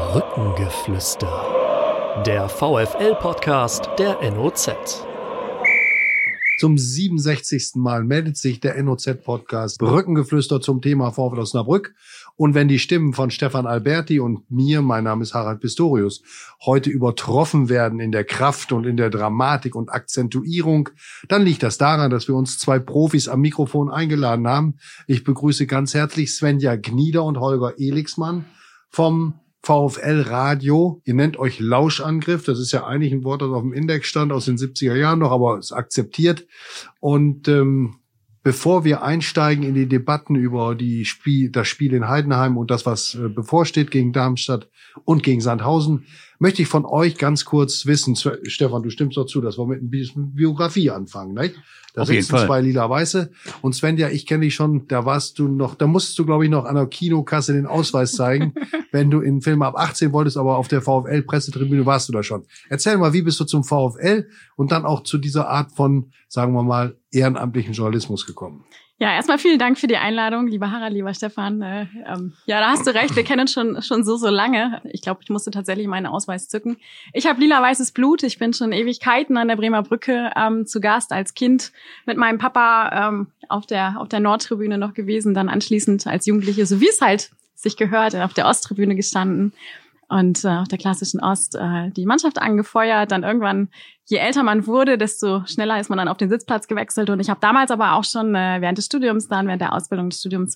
Brückengeflüster. Der VfL-Podcast der NOZ. Zum 67. Mal meldet sich der NOZ-Podcast Brückengeflüster zum Thema VfL Osnabrück. Und wenn die Stimmen von Stefan Alberti und mir, mein Name ist Harald Pistorius, heute übertroffen werden in der Kraft und in der Dramatik und Akzentuierung, dann liegt das daran, dass wir uns zwei Profis am Mikrofon eingeladen haben. Ich begrüße ganz herzlich Svenja Gnieder und Holger Elixmann vom VfL Radio. Ihr nennt euch Lauschangriff. Das ist ja eigentlich ein Wort, das auf dem Index stand aus den 70er Jahren noch, aber ist akzeptiert. Und bevor wir einsteigen in die Debatten über das Spiel in Heidenheim und das, was bevorsteht gegen Darmstadt und gegen Sandhausen, möchte ich von euch ganz kurz wissen, Stefan, du stimmst doch zu, dass wir mit ein bisschen Biografie anfangen, nicht? Da sitzen zwei Lila-Weiße. Und Svenja, ich kenne dich schon, da musstest du, glaube ich, noch an der Kinokasse den Ausweis zeigen, wenn du in Filme ab 18 wolltest, aber auf der VfL-Pressetribüne warst du da schon. Erzähl mal, wie bist du zum VfL und dann auch zu dieser Art von, sagen wir mal, ehrenamtlichen Journalismus gekommen? Ja, erstmal vielen Dank für die Einladung, lieber Harald, lieber Stefan. Ja, da hast du recht, wir kennen uns schon so lange. Ich glaube, ich musste tatsächlich meinen Ausweis zücken. Ich habe lila-weißes Blut. Ich bin schon Ewigkeiten an der Bremer Brücke zu Gast als Kind mit meinem Papa auf der Nordtribüne noch gewesen, dann anschließend als Jugendliche, so wie es halt sich gehört, auf der Osttribüne gestanden. Und auf der klassischen Ost die Mannschaft angefeuert. Dann irgendwann, je älter man wurde, desto schneller ist man dann auf den Sitzplatz gewechselt. Und ich habe damals aber auch schon während des Studiums, während der Ausbildung des Studiums,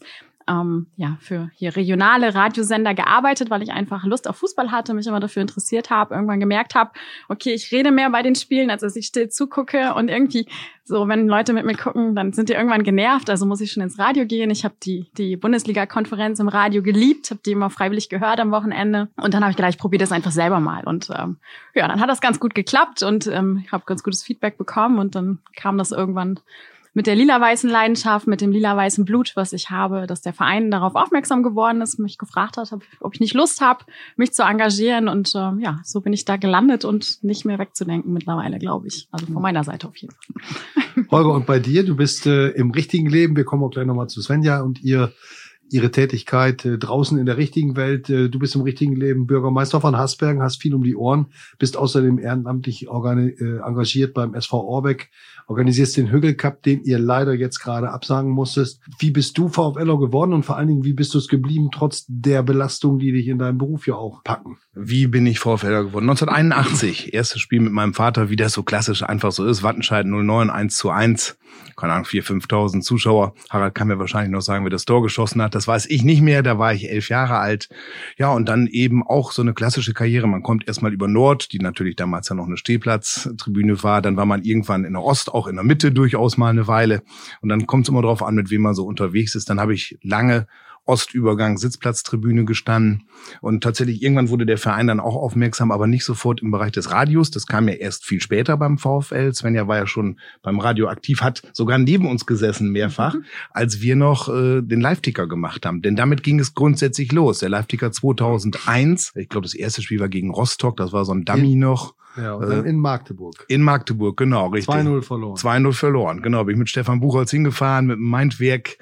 für hier regionale Radiosender gearbeitet, weil ich einfach Lust auf Fußball hatte, mich immer dafür interessiert habe, irgendwann gemerkt habe, okay, ich rede mehr bei den Spielen, als dass ich still zugucke. Und irgendwie so, wenn Leute mit mir gucken, dann sind die irgendwann genervt, also muss ich schon ins Radio gehen. Ich habe die Bundesliga-Konferenz im Radio geliebt, habe die immer freiwillig gehört am Wochenende. Und dann habe ich gedacht, ich probiere das einfach selber mal. Und dann hat das ganz gut geklappt und ich habe ganz gutes Feedback bekommen. Und dann kam das irgendwann mit der lila-weißen Leidenschaft, mit dem lila-weißen Blut, was ich habe, dass der Verein darauf aufmerksam geworden ist, mich gefragt hat, ob ich nicht Lust habe, mich zu engagieren. Und so bin ich da gelandet und nicht mehr wegzudenken mittlerweile, glaube ich. Also von meiner Seite auf jeden Fall. Holger, und bei dir? Du bist im richtigen Leben. Wir kommen auch gleich nochmal zu Svenja und ihre Tätigkeit draußen in der richtigen Welt. Du bist im richtigen Leben Bürgermeister von Hasbergen, hast viel um die Ohren, bist außerdem ehrenamtlich engagiert beim SV Orbeck, organisierst den Hügel Cup, den ihr leider jetzt gerade absagen musstest. Wie bist du VfLer geworden und vor allen Dingen, wie bist du es geblieben, trotz der Belastung, die dich in deinem Beruf ja auch packen? Wie bin ich VfLer geworden? 1981, erstes Spiel mit meinem Vater, wie das so klassisch einfach so ist. Wattenscheid 09, 1:1. Keine Ahnung, 4.000, 5.000 Zuschauer. Harald kann mir wahrscheinlich noch sagen, wer das Tor geschossen hat. Das weiß ich nicht mehr. Da war ich 11 Jahre alt. Ja, und dann eben auch so eine klassische Karriere. Man kommt erstmal über Nord, die natürlich damals ja noch eine Stehplatztribüne war. Dann war man irgendwann in der Ost, auch in der Mitte durchaus mal eine Weile. Und dann kommt es immer darauf an, mit wem man so unterwegs ist. Dann habe ich lange Ostübergang, Sitzplatztribüne gestanden. Und tatsächlich irgendwann wurde der Verein dann auch aufmerksam, aber nicht sofort im Bereich des Radios. Das kam ja erst viel später beim VfL. Svenja war ja schon beim Radio aktiv, hat sogar neben uns gesessen mehrfach, als wir noch den Live-Ticker gemacht haben. Denn damit ging es grundsätzlich los. Der Live-Ticker 2001, ich glaube, das erste Spiel war gegen Rostock, das war so ein Dummy noch. Ja, und dann in Magdeburg. In Magdeburg, genau, richtig. 2-0 verloren. 2-0 verloren, genau. Bin ich mit Stefan Buchholz hingefahren, mit dem Mindwerk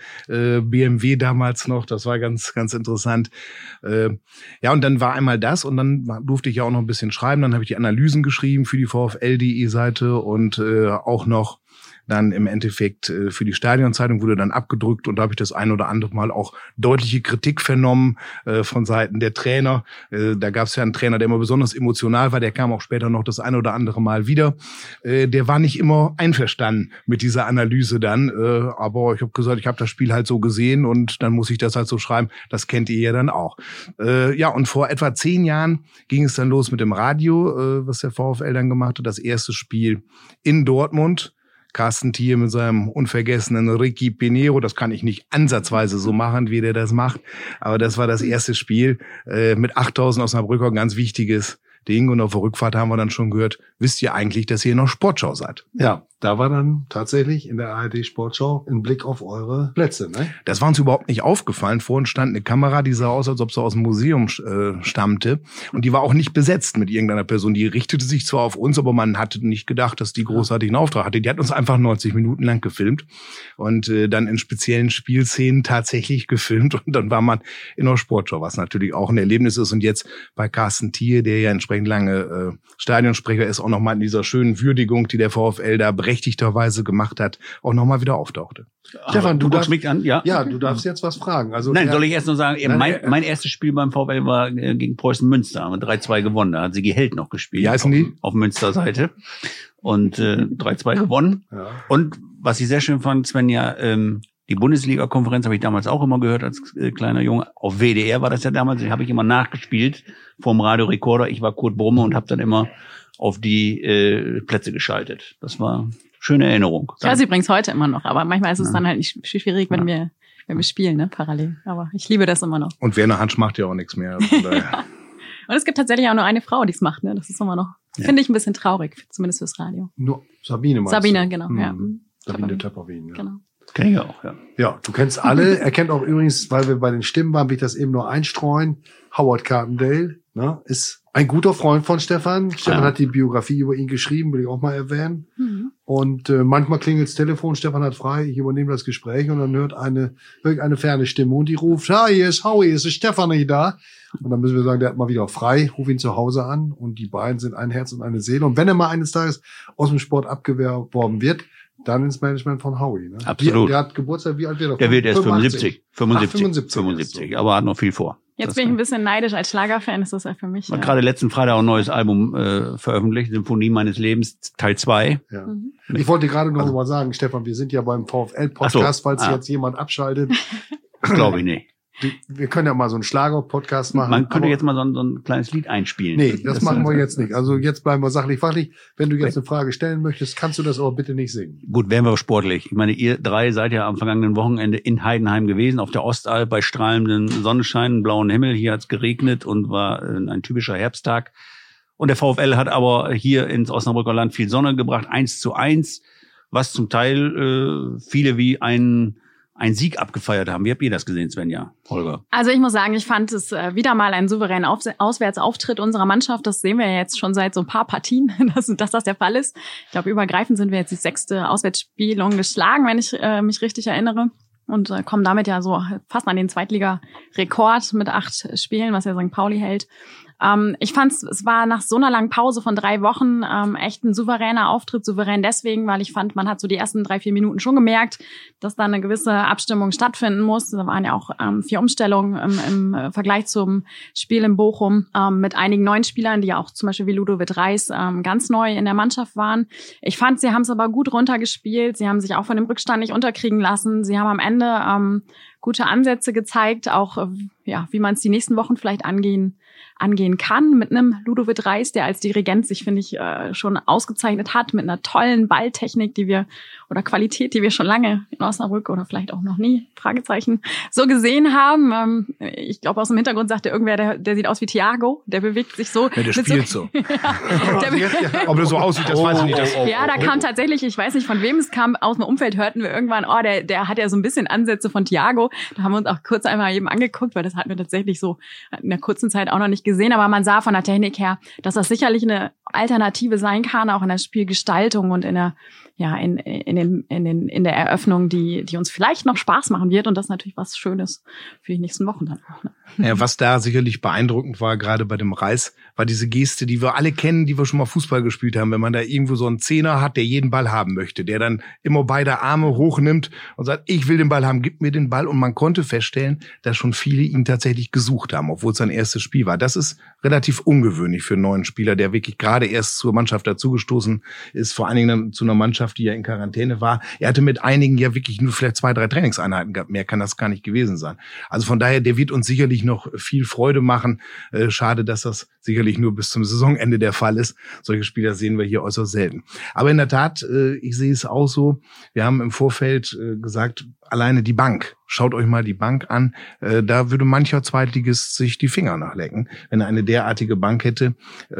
BMW damals noch. Das war ganz, ganz interessant. Ja, und dann war einmal das und dann durfte ich ja auch noch ein bisschen schreiben. Dann habe ich die Analysen geschrieben für die VfL.de Seite und auch noch dann im Endeffekt für die Stadionzeitung wurde dann abgedrückt und da habe ich das ein oder andere Mal auch deutliche Kritik vernommen von Seiten der Trainer. Da gab es ja einen Trainer, der immer besonders emotional war, der kam auch später noch das ein oder andere Mal wieder. Der war nicht immer einverstanden mit dieser Analyse dann, aber ich habe gesagt, ich habe das Spiel halt so gesehen und dann muss ich das halt so schreiben. Das kennt ihr ja dann auch. Ja, und vor etwa 10 Jahren ging es dann los mit dem Radio, was der VfL dann gemacht hat. Das erste Spiel in Dortmund. Carsten Thier mit seinem unvergessenen Ricky Pinero, das kann ich nicht ansatzweise so machen, wie der das macht, aber das war das erste Spiel mit 8.000 Osnabrücker, ganz wichtiges Ding. Und auf der Rückfahrt haben wir dann schon gehört, wisst ihr eigentlich, dass ihr noch Sportschau seid? Ja, da war dann tatsächlich in der ARD Sportschau ein Blick auf eure Plätze, ne? Das war uns überhaupt nicht aufgefallen. Vor uns stand eine Kamera, die sah aus, als ob sie aus dem Museum stammte. Und die war auch nicht besetzt mit irgendeiner Person. Die richtete sich zwar auf uns, aber man hatte nicht gedacht, dass die großartigen Auftrag hatte. Die hat uns einfach 90 Minuten lang gefilmt und dann in speziellen Spielszenen tatsächlich gefilmt. Und dann war man in der Sportschau, was natürlich auch ein Erlebnis ist. Und jetzt bei Carsten Thiel, der ja entsprechend lange Stadionsprecher ist, auch nochmal in dieser schönen Würdigung, die der VfL da berechtigterweise gemacht hat, auch nochmal wieder auftauchte. Stefan, du darfst mich an, ja? Ja, du darfst jetzt was fragen. Also Nein, soll ich erst noch sagen, mein erstes Spiel beim VfL war gegen Preußen Münster, haben wir 3-2 gewonnen. Da hat Sigi Held noch gespielt. Wie heißen die? Auf Münster-Seite. Und 3-2 gewonnen. Ja. Und was ich sehr schön fand, Svenja, die Bundesliga-Konferenz habe ich damals auch immer gehört als kleiner Junge. Auf WDR war das ja damals, die habe ich immer nachgespielt vom Radiorekorder. Ich war Kurt Brumme und habe dann immer auf die Plätze geschaltet. Das war schöne Erinnerung. Ich höre sie übrigens heute immer noch, aber manchmal ist es dann halt nicht schwierig, wenn wir spielen, ne, parallel. Aber ich liebe das immer noch. Und Werner Hansch macht ja auch nichts mehr. Ja. Und es gibt tatsächlich auch nur eine Frau, die es macht, ne? Das ist immer noch, finde ich, ein bisschen traurig, zumindest fürs Radio. Nur Sabine meinst Sabine, du? genau, ja. Sabine Töpperwien, ja. Genau. Kenn ich auch, ja. Ja, du kennst alle. Er kennt auch übrigens, weil wir bei den Stimmen waren, will ich das eben nur einstreuen. Howard Carpendale, ne, ist ein guter Freund von Stefan. Stefan hat die Biografie über ihn geschrieben, will ich auch mal erwähnen. Mhm. Und manchmal klingelt das Telefon, Stefan hat frei, ich übernehme das Gespräch und dann hört irgendeine ferne Stimme und die ruft, hier ist Howie, ist Stefan nicht da? Und dann müssen wir sagen, der hat mal wieder frei, ruf ihn zu Hause an und die beiden sind ein Herz und eine Seele. Und wenn er mal eines Tages aus dem Sport abgeworben wird, dann ins Management von Howie. Ne? Absolut. Der hat Geburtstag, wie alt wird er? Der wird erst 75. 75, Aber hat noch viel vor. Jetzt bin ich ein bisschen neidisch. Als Schlagerfan ist das ja für mich. Man hat gerade letzten Freitag auch ein neues Album veröffentlicht, Symphonie meines Lebens, Teil 2. Ja. Ich wollte gerade noch mal sagen, Stefan, wir sind ja beim VfL-Podcast, falls jetzt jemand abschaltet. Das glaube ich nicht. Wir können ja mal so einen Schlager-Podcast machen. Man könnte jetzt mal so ein kleines Lied einspielen. Nee, das machen wir jetzt nicht. Also jetzt bleiben wir sachlich-fachlich. Wenn du jetzt eine Frage stellen möchtest, kannst du das aber bitte nicht singen. Gut, wären wir sportlich. Ich meine, ihr drei seid ja am vergangenen Wochenende in Heidenheim gewesen, auf der Ostalb bei strahlendem Sonnenschein, blauen Himmel. Hier hat's geregnet und war ein typischer Herbsttag. Und der VfL hat aber hier ins Osnabrücker Land viel Sonne gebracht, 1:1, was zum Teil viele wie ein Sieg abgefeiert haben. Wie habt ihr das gesehen, Svenja, Holger? Also ich muss sagen, ich fand es wieder mal einen souveränen Auswärtsauftritt unserer Mannschaft. Das sehen wir ja jetzt schon seit so ein paar Partien, dass das der Fall ist. Ich glaube, übergreifend sind wir jetzt die 6. Auswärtsspielung geschlagen, wenn ich mich richtig erinnere. Und kommen damit ja so fast an den Zweitliga-Rekord mit 8 Spielen, was ja St. Pauli hält. Ich fand, es war nach so einer langen Pause von 3 Wochen echt ein souveräner Auftritt. Souverän deswegen, weil ich fand, man hat so die ersten 3-4 Minuten schon gemerkt, dass da eine gewisse Abstimmung stattfinden muss. Da waren ja auch 4 Umstellungen im Vergleich zum Spiel in Bochum mit einigen neuen Spielern, die ja auch zum Beispiel wie Ludovic Reis ganz neu in der Mannschaft waren. Ich fand, sie haben es aber gut runtergespielt. Sie haben sich auch von dem Rückstand nicht unterkriegen lassen. Sie haben am Ende gute Ansätze gezeigt, auch wie man es die nächsten Wochen vielleicht angehen kann, mit einem Ludovic Reis, der als Dirigent sich, finde ich, schon ausgezeichnet hat, mit einer tollen Balltechnik, oder Qualität, die wir schon lange in Osnabrück oder vielleicht auch noch nie, Fragezeichen, so gesehen haben. Ich glaube, aus dem Hintergrund sagte irgendwer, der sieht aus wie Thiago, der bewegt sich so. Ja, der spielt so. Ob er so aussieht, das weiß ich nicht. Ja, da kam tatsächlich, ich weiß nicht, von wem es kam, aus dem Umfeld hörten wir irgendwann, der hat ja so ein bisschen Ansätze von Thiago. Da haben wir uns auch kurz einmal eben angeguckt, weil das hatten wir tatsächlich so in der kurzen Zeit auch noch nicht gesehen. Aber man sah von der Technik her, dass das sicherlich eine Alternative sein kann, auch in der Spielgestaltung und in der Eröffnung, die uns vielleicht noch Spaß machen wird. Und das ist natürlich was Schönes für die nächsten Wochen dann auch. Ne? Ja, was da sicherlich beeindruckend war, gerade bei dem Reis, war diese Geste, die wir alle kennen, die wir schon mal Fußball gespielt haben. Wenn man da irgendwo so einen Zehner hat, der jeden Ball haben möchte, der dann immer beide Arme hochnimmt und sagt, ich will den Ball haben, gib mir den Ball. Und man konnte feststellen, dass schon viele ihn tatsächlich gesucht haben, obwohl es sein erstes Spiel war. Das ist relativ ungewöhnlich für einen neuen Spieler, der wirklich gerade erst zur Mannschaft dazugestoßen ist, vor allen Dingen zu einer Mannschaft, die ja in Quarantäne war. Er hatte mit einigen ja wirklich nur vielleicht 2-3 Trainingseinheiten gehabt. Mehr kann das gar nicht gewesen sein. Also von daher, der wird uns sicherlich noch viel Freude machen. Schade, dass das sicherlich nur bis zum Saisonende der Fall ist. Solche Spieler sehen wir hier äußerst selten. Aber in der Tat, ich sehe es auch so, wir haben im Vorfeld gesagt, alleine die Bank. Schaut euch mal die Bank an. Da würde mancher Zweitligist sich die Finger nachlecken, wenn er eine derartige Bank hätte.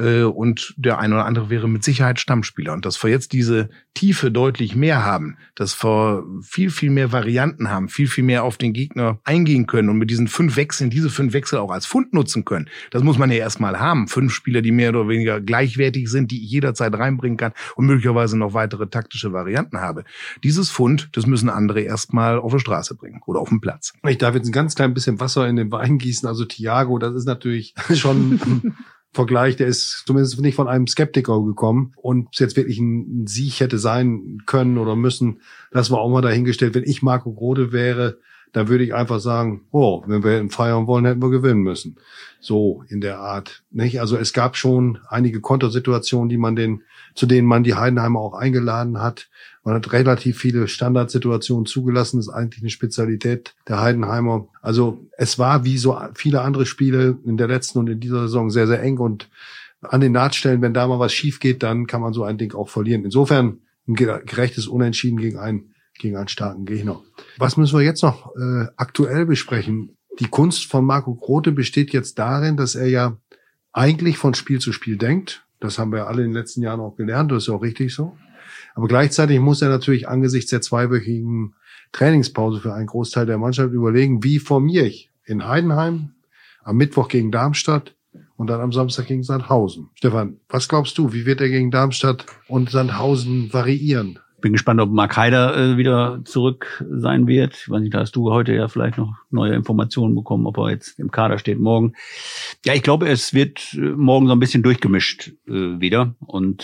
Und der ein oder andere wäre mit Sicherheit Stammspieler. Und dass wir jetzt diese Tiefe deutlich mehr haben, dass wir viel, viel mehr Varianten haben, viel, viel mehr auf den Gegner eingehen können und mit diesen 5 Wechseln, diese 5 Wechsel auch als Fund nutzen können. Das muss man ja erstmal haben. 5 Spieler, die mehr oder weniger gleichwertig sind, die ich jederzeit reinbringen kann und möglicherweise noch weitere taktische Varianten habe. Dieses Fund, das müssen andere erstmal auf die Straße bringen oder auf den Platz. Ich darf jetzt ein ganz klein bisschen Wasser in den Wein gießen. Also Thiago, das ist natürlich schon ein Vergleich, der ist zumindest nicht von einem Skeptiker gekommen. Und es jetzt wirklich ein Sieg hätte sein können oder müssen, das war auch mal dahingestellt. Wenn ich Marco Grote wäre, dann würde ich einfach sagen, oh, wenn wir hätten feiern wollen, hätten wir gewinnen müssen. So in der Art, nicht? Also es gab schon einige Kontersituationen, zu denen man die Heidenheimer auch eingeladen hat. Man hat relativ viele Standardsituationen zugelassen. Das ist eigentlich eine Spezialität der Heidenheimer. Also es war wie so viele andere Spiele in der letzten und in dieser Saison sehr, sehr eng. Und an den Nahtstellen, wenn da mal was schief geht, dann kann man so ein Ding auch verlieren. Insofern ein gerechtes Unentschieden gegen einen starken Gegner. Was müssen wir jetzt noch aktuell besprechen? Die Kunst von Marco Grote besteht jetzt darin, dass er ja eigentlich von Spiel zu Spiel denkt. Das haben wir alle in den letzten Jahren auch gelernt. Das ist ja auch richtig so. Aber gleichzeitig muss er natürlich angesichts der 2-wöchigen Trainingspause für einen Großteil der Mannschaft überlegen, wie formiere ich in Heidenheim, am Mittwoch gegen Darmstadt und dann am Samstag gegen Sandhausen. Stefan, was glaubst du, wie wird er gegen Darmstadt und Sandhausen variieren? Bin gespannt, ob Mark Haider wieder zurück sein wird. Ich weiß nicht, da hast du heute ja vielleicht noch neue Informationen bekommen, ob er jetzt im Kader steht morgen. Ja, ich glaube, es wird morgen so ein bisschen durchgemischt wieder. Und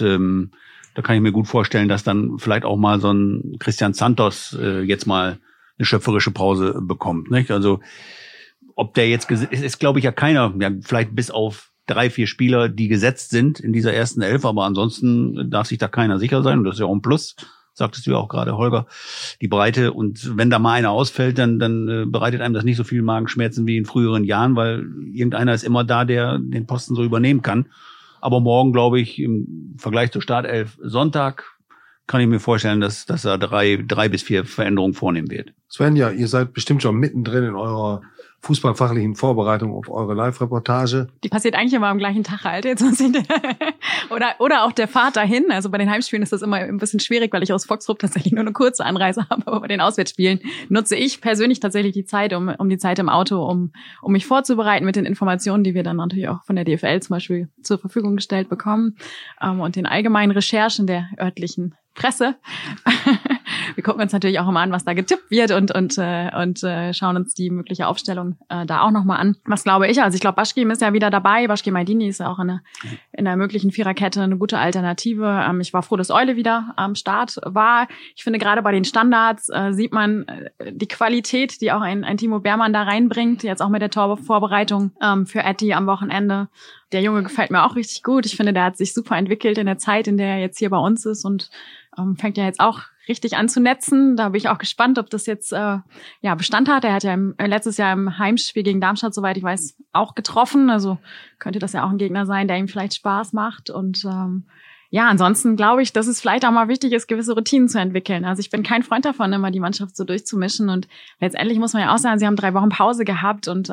da kann ich mir gut vorstellen, dass dann vielleicht auch mal so ein Christian Santos jetzt mal eine schöpferische Pause bekommt. Nicht? Also ob der jetzt ist glaube ich ja keiner, ja, vielleicht bis auf 3, 4 Spieler, die gesetzt sind in dieser ersten 11, aber ansonsten darf sich da keiner sicher sein. Und das ist ja auch ein Plus. Sagtest du ja auch gerade, Holger, die Breite. Und wenn da mal einer ausfällt, dann bereitet einem das nicht so viel Magenschmerzen wie in früheren Jahren, weil irgendeiner ist immer da, der den Posten so übernehmen kann. Aber morgen, glaube ich, im Vergleich zur Startelf Sonntag, kann ich mir vorstellen, dass er 3 bis 4 Veränderungen vornehmen wird. Svenja, ihr seid bestimmt schon mittendrin in eurer fußballfachlichen Vorbereitung auf eure Live-Reportage. Die passiert eigentlich immer am gleichen Tag halt. Jetzt muss ich oder auch der Fahrt dahin. Also bei den Heimspielen ist das immer ein bisschen schwierig, weil ich aus Foxrup tatsächlich nur eine kurze Anreise habe. Aber bei den Auswärtsspielen nutze ich persönlich tatsächlich die Zeit, um die Zeit im Auto, um mich vorzubereiten mit den Informationen, die wir dann natürlich auch von der DFL zum Beispiel zur Verfügung gestellt bekommen, und den allgemeinen Recherchen der örtlichen Presse. Wir gucken uns natürlich auch immer an, was da getippt wird und schauen uns die mögliche Aufstellung da auch nochmal an. Was glaube ich? Also ich glaube, Baschkim ist ja wieder dabei. Baschkim Maidini ist ja auch in der möglichen Viererkette eine gute Alternative. Ich war froh, dass Eule wieder am Start war. Ich finde, gerade bei den Standards sieht man die Qualität, die auch ein Timo Beermann da reinbringt, jetzt auch mit der Torvorbereitung für Etty am Wochenende. Der Junge gefällt mir auch richtig gut. Ich finde, der hat sich super entwickelt in der Zeit, in der er jetzt hier bei uns ist und fängt ja jetzt auch richtig an zu netzen. Da bin ich auch gespannt, ob das jetzt Bestand hat. Er hat ja letztes Jahr im Heimspiel gegen Darmstadt, soweit ich weiß, auch getroffen. Also könnte das ja auch ein Gegner sein, der ihm vielleicht Spaß macht. Und ansonsten glaube ich, dass es vielleicht auch mal wichtig ist, gewisse Routinen zu entwickeln. Also ich bin kein Freund davon, immer die Mannschaft so durchzumischen. Und letztendlich muss man ja auch sagen, sie haben 3 Wochen Pause gehabt und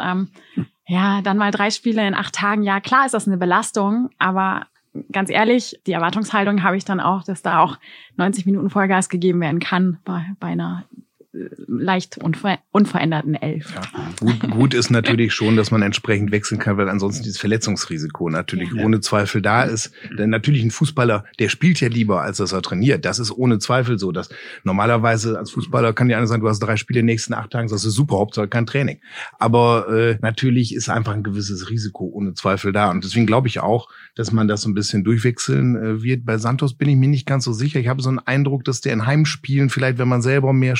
dann mal 3 Spiele in 8 Tagen. Ja, klar ist das eine Belastung, aber ganz ehrlich, die Erwartungshaltung habe ich dann auch, dass da auch 90 Minuten Vollgas gegeben werden kann bei einer leicht unveränderten 11. Ja, gut ist natürlich schon, dass man entsprechend wechseln kann, weil ansonsten dieses Verletzungsrisiko natürlich ohne Zweifel da ist. Denn natürlich ein Fußballer, der spielt ja lieber, als dass er trainiert. Das ist ohne Zweifel so. Dass normalerweise als Fußballer kann ja einer sagen, du hast 3 Spiele in den nächsten 8 Tagen, das ist super, Hauptsache kein Training. Aber natürlich ist einfach ein gewisses Risiko ohne Zweifel da. Und deswegen glaube ich auch, dass man das so ein bisschen durchwechseln wird. Bei Santos bin ich mir nicht ganz so sicher. Ich habe so einen Eindruck, dass der in Heimspielen vielleicht, wenn man selber mehr Spielanteile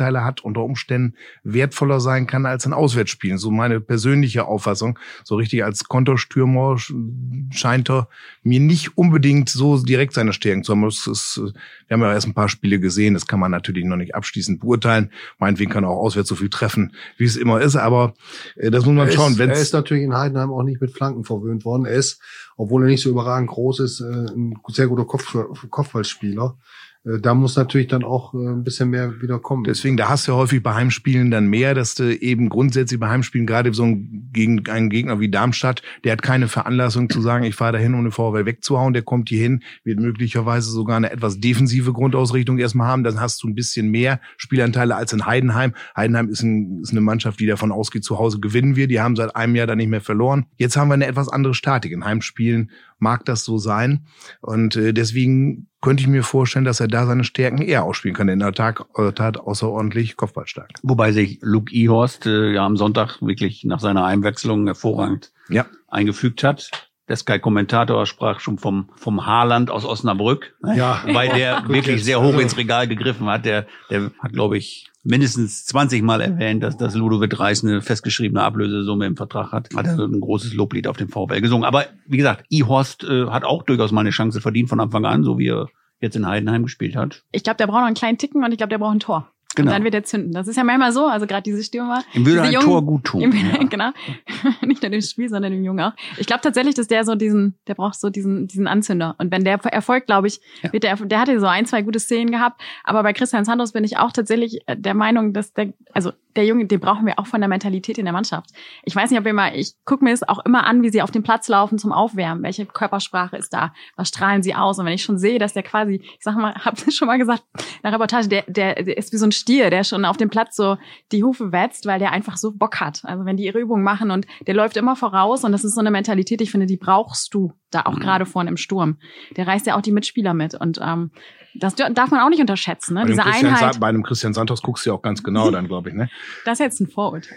Spielanteile hat, unter Umständen wertvoller sein kann als ein Auswärtsspiel. So meine persönliche Auffassung. So richtig als Konterstürmer scheint er mir nicht unbedingt so direkt seine Stärken zu haben. Wir haben ja erst ein paar Spiele gesehen, das kann man natürlich noch nicht abschließend beurteilen. Meinetwegen kann er auch auswärts so viel treffen, wie es immer ist, aber das muss man schauen. Er ist natürlich in Heidenheim auch nicht mit Flanken verwöhnt worden. Er ist, obwohl er nicht so überragend groß ist, ein sehr guter Kopfballspieler. Da muss natürlich dann auch ein bisschen mehr wieder kommen. Deswegen, da hast du ja häufig bei Heimspielen dann mehr, dass du eben grundsätzlich bei Heimspielen, gerade so gegen einen Gegner wie Darmstadt, der hat keine Veranlassung zu sagen, ich fahre dahin, um den VfL wegzuhauen, der kommt hier hin, wird möglicherweise sogar eine etwas defensive Grundausrichtung erstmal haben, dann hast du ein bisschen mehr Spielanteile als in Heidenheim. Heidenheim ist eine Mannschaft, die davon ausgeht, zu Hause gewinnen wir, die haben seit einem Jahr da nicht mehr verloren. Jetzt haben wir eine etwas andere Statik. In Heimspielen mag das so sein und deswegen könnte ich mir vorstellen, dass er da seine Stärken eher ausspielen kann. In der Tat außerordentlich kopfballstark. Wobei sich Luke Ihorst am Sonntag wirklich nach seiner Einwechslung hervorragend eingefügt hat. Der Sky-Kommentator sprach schon vom Haaland aus Osnabrück, ja, weil der wirklich sehr hoch ins Regal gegriffen hat. Der hat, glaube ich, mindestens 20 Mal erwähnt, dass Ludovic Reis eine festgeschriebene Ablösesumme im Vertrag hat. Hat er ein großes Loblied auf den VfL gesungen. Aber wie gesagt, Ihorst hat auch durchaus mal eine Chance verdient von Anfang an, so wie er jetzt in Heidenheim gespielt hat. Ich glaube, der braucht noch einen kleinen Ticken und ich glaube, der braucht ein Tor. Genau. Und dann wird er zünden. Das ist ja manchmal so, also gerade diese Stürmer. Ihm würde ein Tor gut tun. Genau. Nicht nur dem Spiel, sondern dem Jungen auch. Ich glaube tatsächlich, dass der braucht so diesen Anzünder. Und wenn der erfolgt, glaube ich, wird der hatte so 1, 2 gute Szenen gehabt. Aber bei Christian Santos bin ich auch tatsächlich der Meinung, dass der Junge, den brauchen wir auch von der Mentalität in der Mannschaft. Ich weiß nicht, ich gucke mir es auch immer an, wie sie auf dem Platz laufen zum Aufwärmen. Welche Körpersprache ist da? Was strahlen sie aus? Und wenn ich schon sehe, dass der quasi, ich sag mal, hab's schon mal gesagt, in der Reportage, der ist wie so ein Stier, der schon auf dem Platz so die Hufe wetzt, weil der einfach so Bock hat. Also wenn die ihre Übungen machen und der läuft immer voraus und das ist so eine Mentalität, ich finde, die brauchst du da auch gerade vorne im Sturm. Der reißt ja auch die Mitspieler mit und das darf man auch nicht unterschätzen, ne? Diese Einheit. Bei einem Christian Santos guckst du ja auch ganz genau dann, glaube ich, ne? Das ist jetzt ein Vorurteil.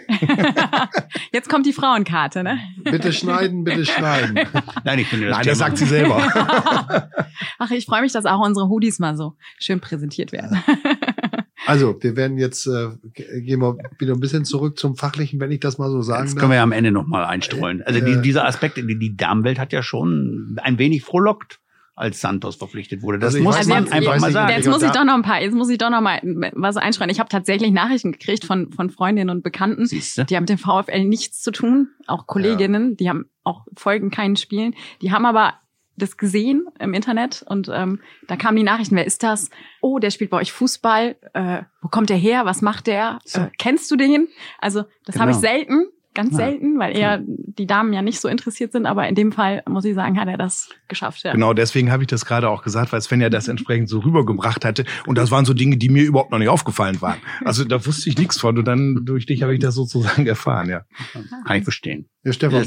Jetzt kommt die Frauenkarte, ne? Bitte schneiden, bitte schneiden. Nein, ich finde das sagt sie selber. Ach, ich freue mich, dass auch unsere Hoodies mal so schön präsentiert werden. Also, wir werden jetzt, gehen wir wieder ein bisschen zurück zum Fachlichen, wenn ich das mal so sagen darf. Das können wir ja am Ende nochmal einstreuen. Also dieser Aspekt, die Damenwelt hat ja schon ein wenig frohlockt, als Santos verpflichtet wurde. Das muss man einfach mal sagen. Jetzt muss ich doch noch mal was einschreien. Ich habe tatsächlich Nachrichten gekriegt von Freundinnen und Bekannten. Siehste? Die haben mit dem VfL nichts zu tun. Auch Kolleginnen, die haben auch folgen keinen Spielen. Die haben aber das gesehen im Internet und da kamen die Nachrichten, wer ist das? Oh, der spielt bei euch Fußball. Wo kommt der her? Was macht der? Kennst du den? Also das habe ich selten. Ganz selten, weil eher die Damen ja nicht so interessiert sind, aber in dem Fall, muss ich sagen, hat er das geschafft. Ja. Genau, deswegen habe ich das gerade auch gesagt, weil Sven ja das entsprechend so rübergebracht hatte und das waren so Dinge, die mir überhaupt noch nicht aufgefallen waren. Also da wusste ich nichts von und dann durch dich habe ich das sozusagen erfahren, ja. Kann ich verstehen. Ja, Stefan,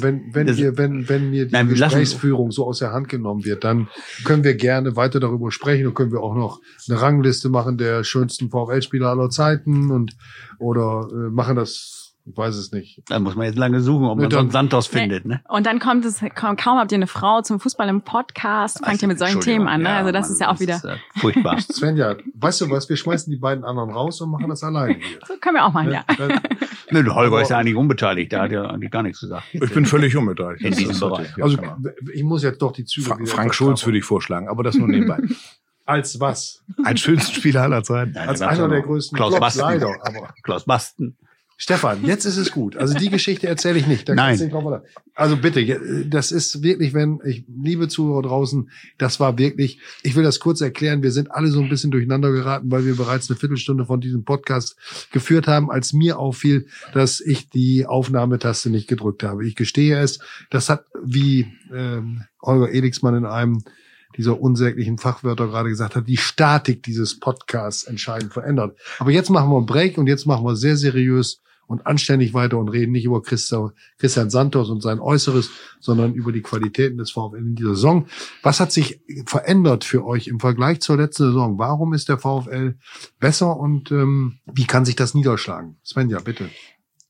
wenn mir die Gesprächsführung so aus der Hand genommen wird, dann können wir gerne weiter darüber sprechen und können wir auch noch eine Rangliste machen der schönsten VfL-Spieler aller Zeiten oder machen das. Ich weiß es nicht. Da muss man jetzt lange suchen, ob man so einen Santos findet, ne? Und dann kaum habt ihr eine Frau zum Fußball im Podcast, fangt ihr mit solchen Themen an, ne? Also das ist ja auch wieder furchtbar. Svenja, weißt du was? Wir schmeißen die beiden anderen raus und machen das alleine hier. So können wir auch machen, ja. Nö, Holger ist ja eigentlich unbeteiligt, der hat ja eigentlich gar nichts gesagt. Ich bin völlig unbeteiligt. In diesem Bereich. Also ich muss jetzt doch die Züge Frank Schulz würde ich vorschlagen, aber das nur nebenbei. Als was? Als schönsten Spieler aller Zeiten. Als einer der größten Klaus Flops, Basten. leider. Aber Klaus Basten. Stefan, jetzt ist es gut. Also die Geschichte erzähle ich nicht. Nein. Also bitte, das ist wirklich, liebe Zuhörer draußen, das war wirklich, ich will das kurz erklären, wir sind alle so ein bisschen durcheinander geraten, weil wir bereits eine Viertelstunde von diesem Podcast geführt haben, als mir auffiel, dass ich die Aufnahmetaste nicht gedrückt habe. Ich gestehe es, das hat, wie Holger Elixmann in einem dieser unsäglichen Fachwörter gerade gesagt hat, die Statik dieses Podcasts entscheidend verändert. Aber jetzt machen wir einen Break und jetzt machen wir sehr seriös und anständig weiter und reden nicht über Christian Santos und sein Äußeres, sondern über die Qualitäten des VfL in dieser Saison. Was hat sich verändert für euch im Vergleich zur letzten Saison? Warum ist der VfL besser und wie kann sich das niederschlagen? Svenja, bitte.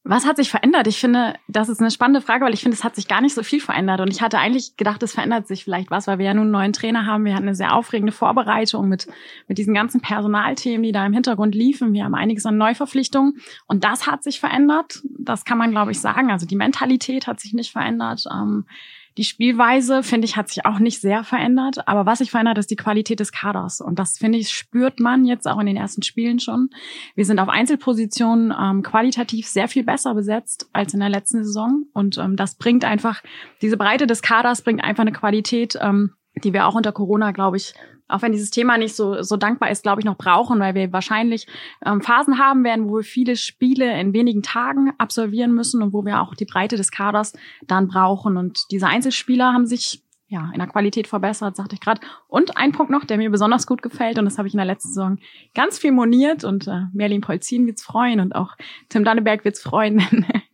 Was hat sich verändert? Ich finde, das ist eine spannende Frage, weil ich finde, es hat sich gar nicht so viel verändert. Und ich hatte eigentlich gedacht, es verändert sich vielleicht was, weil wir ja nun einen neuen Trainer haben. Wir hatten eine sehr aufregende Vorbereitung mit diesen ganzen Personalthemen, die da im Hintergrund liefen. Wir haben einiges an Neuverpflichtungen. Und das hat sich verändert. Das kann man, glaube ich, sagen. Also die Mentalität hat sich nicht verändert. Die Spielweise, finde ich, hat sich auch nicht sehr verändert. Aber was sich verändert, ist die Qualität des Kaders. Und das, finde ich, spürt man jetzt auch in den ersten Spielen schon. Wir sind auf Einzelpositionen qualitativ sehr viel besser besetzt als in der letzten Saison. Und das bringt einfach, diese Breite des Kaders bringt einfach eine Qualität, die wir auch unter Corona, glaube ich, auch wenn dieses Thema nicht so dankbar ist, glaube ich, noch brauchen, weil wir wahrscheinlich Phasen haben werden, wo wir viele Spiele in wenigen Tagen absolvieren müssen und wo wir auch die Breite des Kaders dann brauchen. Und diese Einzelspieler haben sich ja in der Qualität verbessert, sagte ich gerade. Und ein Punkt noch, der mir besonders gut gefällt, und das habe ich in der letzten Saison ganz viel moniert, und Merlin Polzin wird's freuen und auch Tim Danneberg wird's freuen.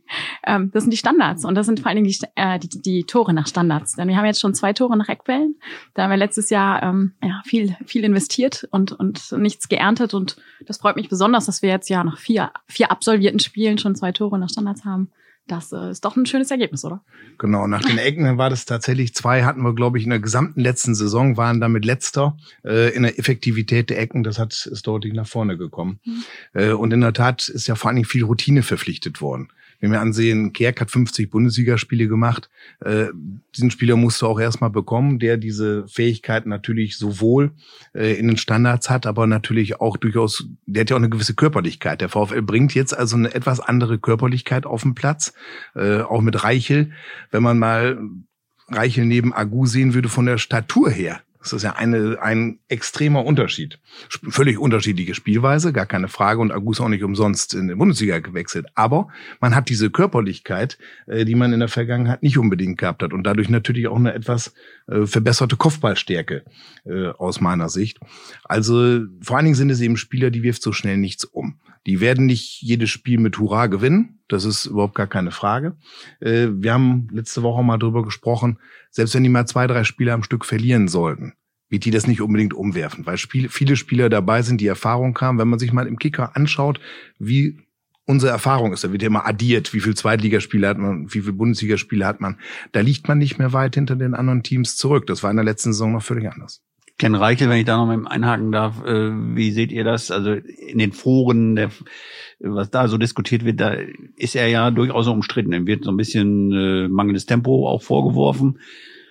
Das sind die Standards, und das sind vor allen Dingen die Tore nach Standards. Denn wir haben jetzt schon 2 Tore nach Eckbällen. Da haben wir letztes Jahr viel investiert und nichts geerntet, und das freut mich besonders, dass wir jetzt ja nach 4 absolvierten Spielen schon 2 Tore nach Standards haben. Das ist doch ein schönes Ergebnis, oder? Genau, nach den Ecken war das tatsächlich 2, hatten wir, glaube ich, in der gesamten letzten Saison, waren damit Letzter in der Effektivität der Ecken. Das ist deutlich nach vorne gekommen. Und in der Tat ist ja vor allen Dingen viel Routine verpflichtet worden. Wenn wir ansehen, Kerk hat 50 Bundesligaspiele gemacht. Diesen Spieler musst du auch erstmal bekommen, der diese Fähigkeiten natürlich sowohl in den Standards hat, aber natürlich auch durchaus, der hat ja auch eine gewisse Körperlichkeit. Der VfL bringt jetzt also eine etwas andere Körperlichkeit auf den Platz, auch mit Reichel. Wenn man mal Reichel neben Agu sehen würde von der Statur her, das ist ja ein extremer Unterschied. Völlig unterschiedliche Spielweise, gar keine Frage. Und Agu ist auch nicht umsonst in die Bundesliga gewechselt. Aber man hat diese Körperlichkeit, die man in der Vergangenheit nicht unbedingt gehabt hat. Und dadurch natürlich auch eine etwas verbesserte Kopfballstärke aus meiner Sicht. Also vor allen Dingen sind es eben Spieler, die wirft so schnell nichts um. Die werden nicht jedes Spiel mit Hurra gewinnen. Das ist überhaupt gar keine Frage. Wir haben letzte Woche mal drüber gesprochen, selbst wenn die mal 2, 3 Spiele am Stück verlieren sollten, wird die das nicht unbedingt umwerfen, weil viele Spieler dabei sind, die Erfahrung haben. Wenn man sich mal im Kicker anschaut, wie unsere Erfahrung ist, da wird ja immer addiert, wie viel Zweitligaspiele hat man, wie viel Bundesligaspiele hat man. Da liegt man nicht mehr weit hinter den anderen Teams zurück. Das war in der letzten Saison noch völlig anders. Ken Reichel, wenn ich da noch mal einhaken darf, wie seht ihr das? Also in den Foren, was da so diskutiert wird, da ist er ja durchaus umstritten. Ihm wird so ein bisschen mangelndes Tempo auch vorgeworfen.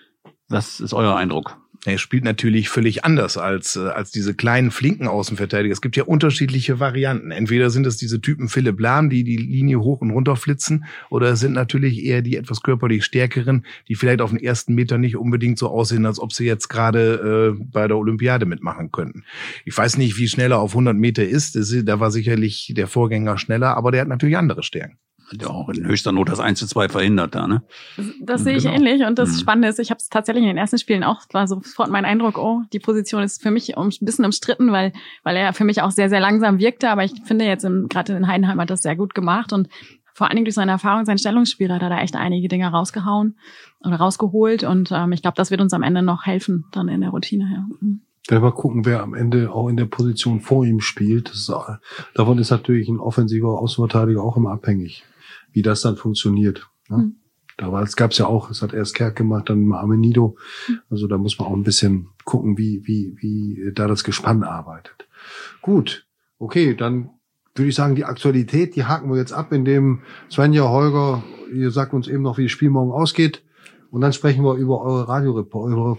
Was ist euer Eindruck? Er spielt natürlich völlig anders als diese kleinen, flinken Außenverteidiger. Es gibt ja unterschiedliche Varianten. Entweder sind es diese Typen Philipp Lahm, die Linie hoch und runter flitzen, oder es sind natürlich eher die etwas körperlich stärkeren, die vielleicht auf den ersten Meter nicht unbedingt so aussehen, als ob sie jetzt gerade bei der Olympiade mitmachen könnten. Ich weiß nicht, wie schnell er auf 100 Meter ist. Da war sicherlich der Vorgänger schneller, aber der hat natürlich andere Stärken. Hat ja auch in höchster Not das 1:2 verhindert da, ne? Das sehe ich ähnlich, und das Spannende ist, ich habe es tatsächlich in den ersten Spielen auch, war sofort mein Eindruck, die Position ist für mich ein bisschen umstritten, weil er für mich auch sehr, sehr langsam wirkte, aber ich finde jetzt gerade in Heidenheim hat das sehr gut gemacht, und vor allen Dingen durch seine Erfahrung, sein Stellungsspiel hat er da echt einige Dinge rausgehauen oder rausgeholt, und ich glaube, das wird uns am Ende noch helfen, dann in der Routine, ja. Wenn wir gucken, wer am Ende auch in der Position vor ihm spielt, davon ist natürlich ein offensiver Außenverteidiger auch immer abhängig, wie das dann funktioniert. Ne? Es gab's ja auch, es hat erst Kerk gemacht, dann Amenido. Also da muss man auch ein bisschen gucken, wie da das Gespann arbeitet. Gut, okay, dann würde ich sagen, die Aktualität, die haken wir jetzt ab, indem Svenja, Holger, ihr sagt uns eben noch, wie das Spiel morgen ausgeht. Und dann sprechen wir über eure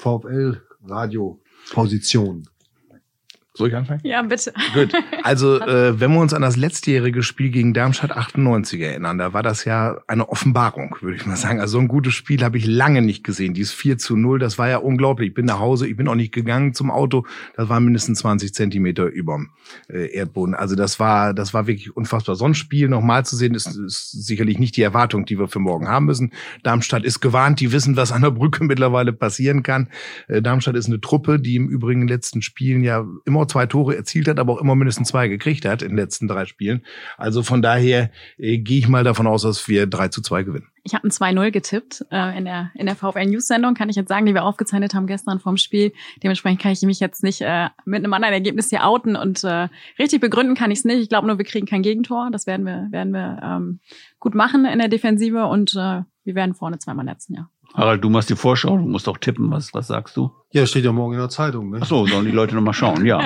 VfL-Radio-Position. Soll ich anfangen? Ja, bitte. Gut. Also, wenn wir uns an das letztjährige Spiel gegen Darmstadt 98 erinnern, da war das ja eine Offenbarung, würde ich mal sagen. Also so ein gutes Spiel habe ich lange nicht gesehen. Dieses 4:0, das war ja unglaublich. Ich bin nach Hause, ich bin auch nicht gegangen zum Auto. Das war mindestens 20 Zentimeter überm Erdboden. Also das war wirklich unfassbar. So ein Spiel nochmal zu sehen, ist sicherlich nicht die Erwartung, die wir für morgen haben müssen. Darmstadt ist gewarnt, die wissen, was an der Brücke mittlerweile passieren kann. Darmstadt ist eine Truppe, die im Übrigen in den letzten Spielen ja immer 2 Tore erzielt hat, aber auch immer mindestens 2 gekriegt hat in den letzten 3 Spielen. Also von daher gehe ich mal davon aus, dass wir 3:2 gewinnen. Ich habe ein 2-0 getippt in der VfL-News-Sendung, kann ich jetzt sagen, die wir aufgezeichnet haben gestern vorm Spiel. Dementsprechend kann ich mich jetzt nicht mit einem anderen Ergebnis hier outen und richtig begründen kann ich es nicht. Ich glaube nur, wir kriegen kein Gegentor. Das werden wir gut machen in der Defensive und wir werden vorne 2-mal netzen, ja. Harald, du machst die Vorschau, du musst doch tippen. Was sagst du? Ja, steht ja morgen in der Zeitung, ne? Ach so, sollen die Leute noch mal schauen? Ja.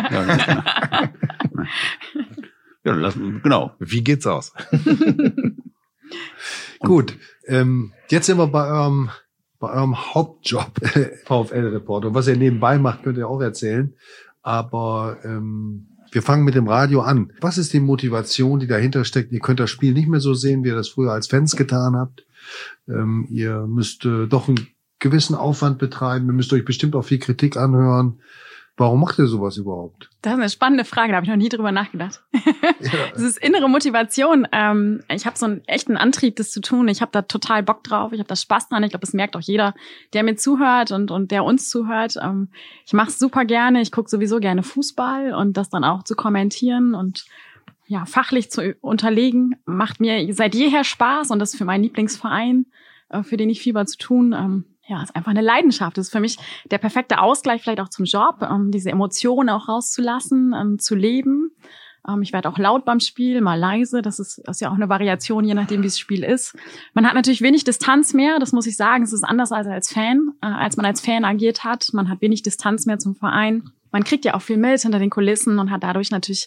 Ja, genau. Wie geht's aus? Gut, jetzt sind wir bei eurem Hauptjob, VfL-Reporter. Was ihr nebenbei macht, könnt ihr auch erzählen. Aber wir fangen mit dem Radio an. Was ist die Motivation, die dahinter steckt? Ihr könnt das Spiel nicht mehr so sehen, wie ihr das früher als Fans getan habt. Ihr müsst doch einen gewissen Aufwand betreiben. Ihr müsst euch bestimmt auch viel Kritik anhören. Warum macht ihr sowas überhaupt? Das ist eine spannende Frage, da habe ich noch nie drüber nachgedacht. Ja. Das ist innere Motivation. Ich habe so einen echten Antrieb, das zu tun. Ich habe da total Bock drauf, ich habe da Spaß dran. Ich glaube, das merkt auch jeder, der mir zuhört und der uns zuhört. Ich mache es super gerne, ich gucke sowieso gerne Fußball und das dann auch zu kommentieren und ja, fachlich zu unterlegen, macht mir seit jeher Spaß und das ist für meinen Lieblingsverein, für den ich Fieber zu tun. Ja, ist einfach eine Leidenschaft. Das ist für mich der perfekte Ausgleich vielleicht auch zum Job, diese Emotionen auch rauszulassen, zu leben. Ich werde auch laut beim Spiel, mal leise. Das ist ja auch eine Variation, je nachdem, wie das Spiel ist. Man hat natürlich wenig Distanz mehr, das muss ich sagen. Es ist anders als Fan, als man als Fan agiert hat. Man hat wenig Distanz mehr zum Verein. Man kriegt ja auch viel mit hinter den Kulissen und hat dadurch natürlich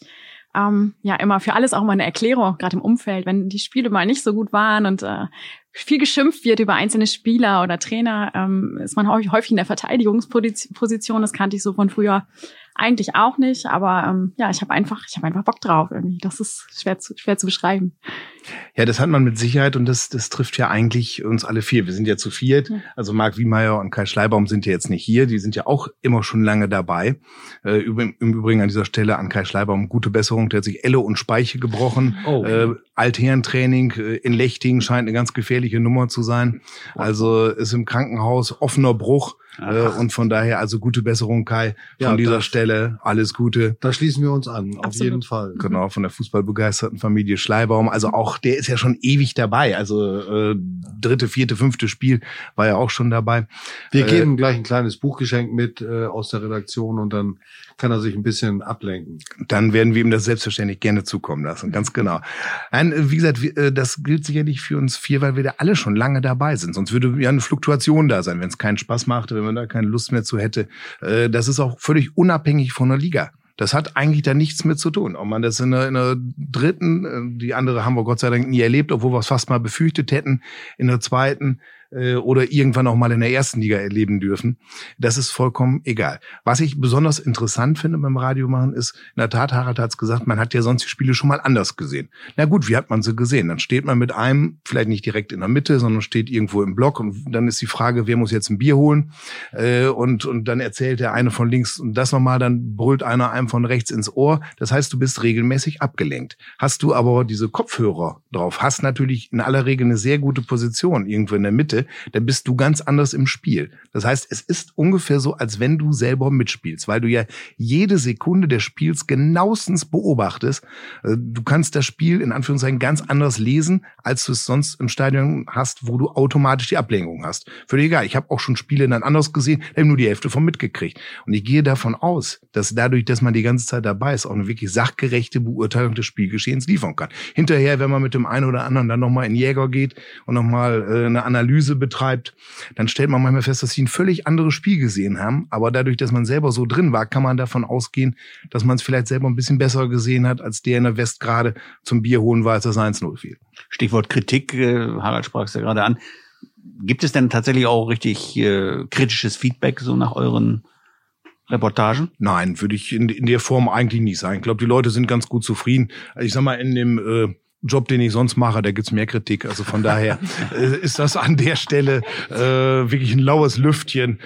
immer für alles auch mal eine Erklärung, gerade im Umfeld, wenn die Spiele mal nicht so gut waren und viel geschimpft wird über einzelne Spieler oder Trainer, ist man häufig in der Verteidigungsposition. Das kannte ich so von früher eigentlich auch nicht, aber ich habe einfach Bock drauf irgendwie. Das ist schwer zu beschreiben. Ja, das hat man mit Sicherheit und das trifft ja eigentlich uns alle vier. Wir sind ja zu viert. Ja. Also Marc Wiemeyer und Kai Schleibaum sind ja jetzt nicht hier. Die sind ja auch immer schon lange dabei. Im Übrigen an dieser Stelle an Kai Schleibaum gute Besserung. Der hat sich Elle und Speiche gebrochen. Oh. Altherrentraining in Lechting scheint eine ganz gefährliche Nummer zu sein. Also ist im Krankenhaus, offener Bruch. Und von daher also gute Besserung, Kai, von dieser Stelle. Alles Gute. Da schließen wir uns an, auf jeden Fall. Genau, von der fußballbegeisterten Familie Schleibaum. Also auch, der ist ja schon ewig dabei. Also 3., 4., 5. Spiel war ja auch schon dabei. Wir geben gleich ein kleines Buchgeschenk mit aus der Redaktion und dann kann er sich ein bisschen ablenken. Dann werden wir ihm das selbstverständlich gerne zukommen lassen, ganz genau. Nein, wie gesagt, das gilt sicherlich für uns vier, weil wir da alle schon lange dabei sind. Sonst würde ja eine Fluktuation da sein, wenn es keinen Spaß macht, wenn man da keine Lust mehr zu hätte. Das ist auch völlig unabhängig von der Liga. Das hat eigentlich da nichts mit zu tun. Ob man das in der 3., die andere haben wir Gott sei Dank nie erlebt, obwohl wir es fast mal befürchtet hätten, in der 2. Oder irgendwann auch mal in der 1. Liga erleben dürfen. Das ist vollkommen egal. Was ich besonders interessant finde beim Radiomachen ist, in der Tat, Harald hat es gesagt, man hat ja sonst die Spiele schon mal anders gesehen. Na gut, wie hat man sie gesehen? Dann steht man mit einem, vielleicht nicht direkt in der Mitte, sondern steht irgendwo im Block und dann ist die Frage, wer muss jetzt ein Bier holen? Und dann erzählt der eine von links und das nochmal, dann brüllt einer einem von rechts ins Ohr. Das heißt, du bist regelmäßig abgelenkt. Hast du aber diese Kopfhörer drauf, hast natürlich in aller Regel eine sehr gute Position irgendwo in der Mitte, dann bist du ganz anders im Spiel. Das heißt, es ist ungefähr so, als wenn du selber mitspielst, weil du ja jede Sekunde des Spiels genauestens beobachtest. Du kannst das Spiel in Anführungszeichen ganz anders lesen, als du es sonst im Stadion hast, wo du automatisch die Ablenkung hast. Völlig egal. Ich habe auch schon Spiele dann anders gesehen, habe nur die Hälfte von mitgekriegt. Und ich gehe davon aus, dass dadurch, dass man die ganze Zeit dabei ist, auch eine wirklich sachgerechte Beurteilung des Spielgeschehens liefern kann. Hinterher, wenn man mit dem einen oder anderen dann nochmal in Jäger geht und nochmal eine Analyse betreibt, dann stellt man manchmal fest, dass sie ein völlig anderes Spiel gesehen haben. Aber dadurch, dass man selber so drin war, kann man davon ausgehen, dass man es vielleicht selber ein bisschen besser gesehen hat, als der in der West gerade zum Bier holen war, als das 1-0 fiel. Stichwort Kritik, Harald sprach es ja gerade an. Gibt es denn tatsächlich auch richtig kritisches Feedback so nach euren Reportagen? Nein, würde ich in der Form eigentlich nicht sagen. Ich glaube, die Leute sind ganz gut zufrieden. Ich sag mal, in dem Job, den ich sonst mache, da gibt's mehr Kritik. Also von daher ist das an der Stelle wirklich ein laues Lüftchen.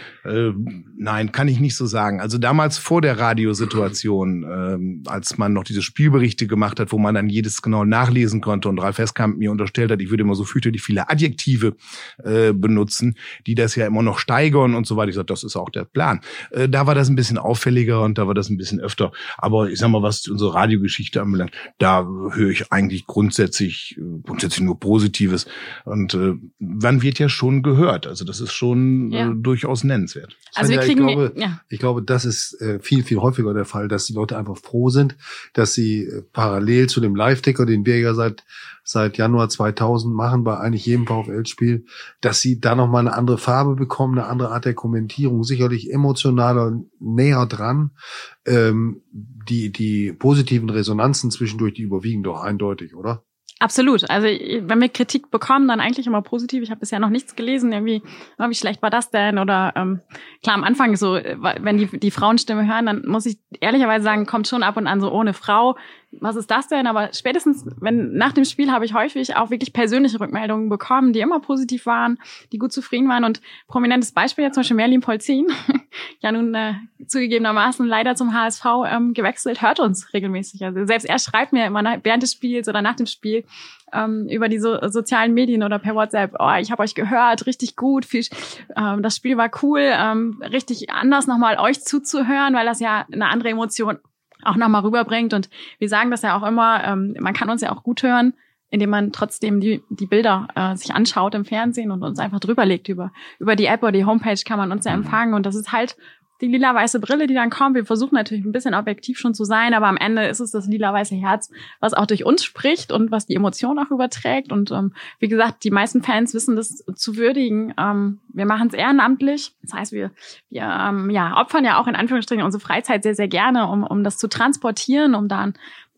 Nein, kann ich nicht so sagen. Also damals vor der Radiosituation, als man noch diese Spielberichte gemacht hat, wo man dann jedes genau nachlesen konnte und Ralf Heskamp mir unterstellt hat, ich würde immer so fürchterlich viele Adjektive benutzen, die das ja immer noch steigern und so weiter. Ich sage, das ist auch der Plan. Da war das ein bisschen auffälliger und da war das ein bisschen öfter. Aber ich sag mal, was unsere Radiogeschichte anbelangt, da höre ich eigentlich grundsätzlich grundsätzlich nur Positives. Und man wird ja schon gehört. Also das ist schon durchaus nennenswert. Also ich glaube, das ist viel, viel häufiger der Fall, dass die Leute einfach froh sind, dass sie parallel zu dem Live-Ticker, den wir ja seit Januar 2000 machen, bei eigentlich jedem VfL-Spiel, dass sie da nochmal eine andere Farbe bekommen, eine andere Art der Kommentierung, sicherlich emotionaler, näher dran. Die positiven Resonanzen zwischendurch, die überwiegen doch eindeutig, oder? Absolut. Also wenn wir Kritik bekommen, dann eigentlich immer positiv. Ich habe bisher noch nichts gelesen, irgendwie, wie schlecht war das denn? Oder klar, am Anfang so, wenn die Frauenstimme hören, dann muss ich ehrlicherweise sagen, kommt schon ab und an so ohne Frau. Was ist das denn? Aber spätestens, nach dem Spiel habe ich häufig auch wirklich persönliche Rückmeldungen bekommen, die immer positiv waren, die gut zufrieden waren. Und prominentes Beispiel jetzt zum Beispiel Merlin Polzin, ja nun zugegebenermaßen leider zum HSV gewechselt, hört uns regelmäßig. Also selbst er schreibt mir immer während des Spiels oder nach dem Spiel über die sozialen Medien oder per WhatsApp, ich habe euch gehört, richtig gut, das Spiel war cool, richtig anders nochmal euch zuzuhören, weil das ja eine andere Emotion auch nochmal rüberbringt. Und wir sagen das ja auch immer, man kann uns ja auch gut hören, indem man trotzdem die Bilder sich anschaut im Fernsehen und uns einfach drüber legt. Über die App oder die Homepage kann man uns ja empfangen. Und das ist halt die lila-weiße Brille, die dann kommt. Wir versuchen natürlich ein bisschen objektiv schon zu sein, aber am Ende ist es das lila-weiße Herz, was auch durch uns spricht und was die Emotion auch überträgt. Und wie gesagt, die meisten Fans wissen das zu würdigen. Wir machen es ehrenamtlich. Das heißt, wir opfern ja auch in Anführungsstrichen unsere Freizeit sehr, sehr gerne, um das zu transportieren, um dann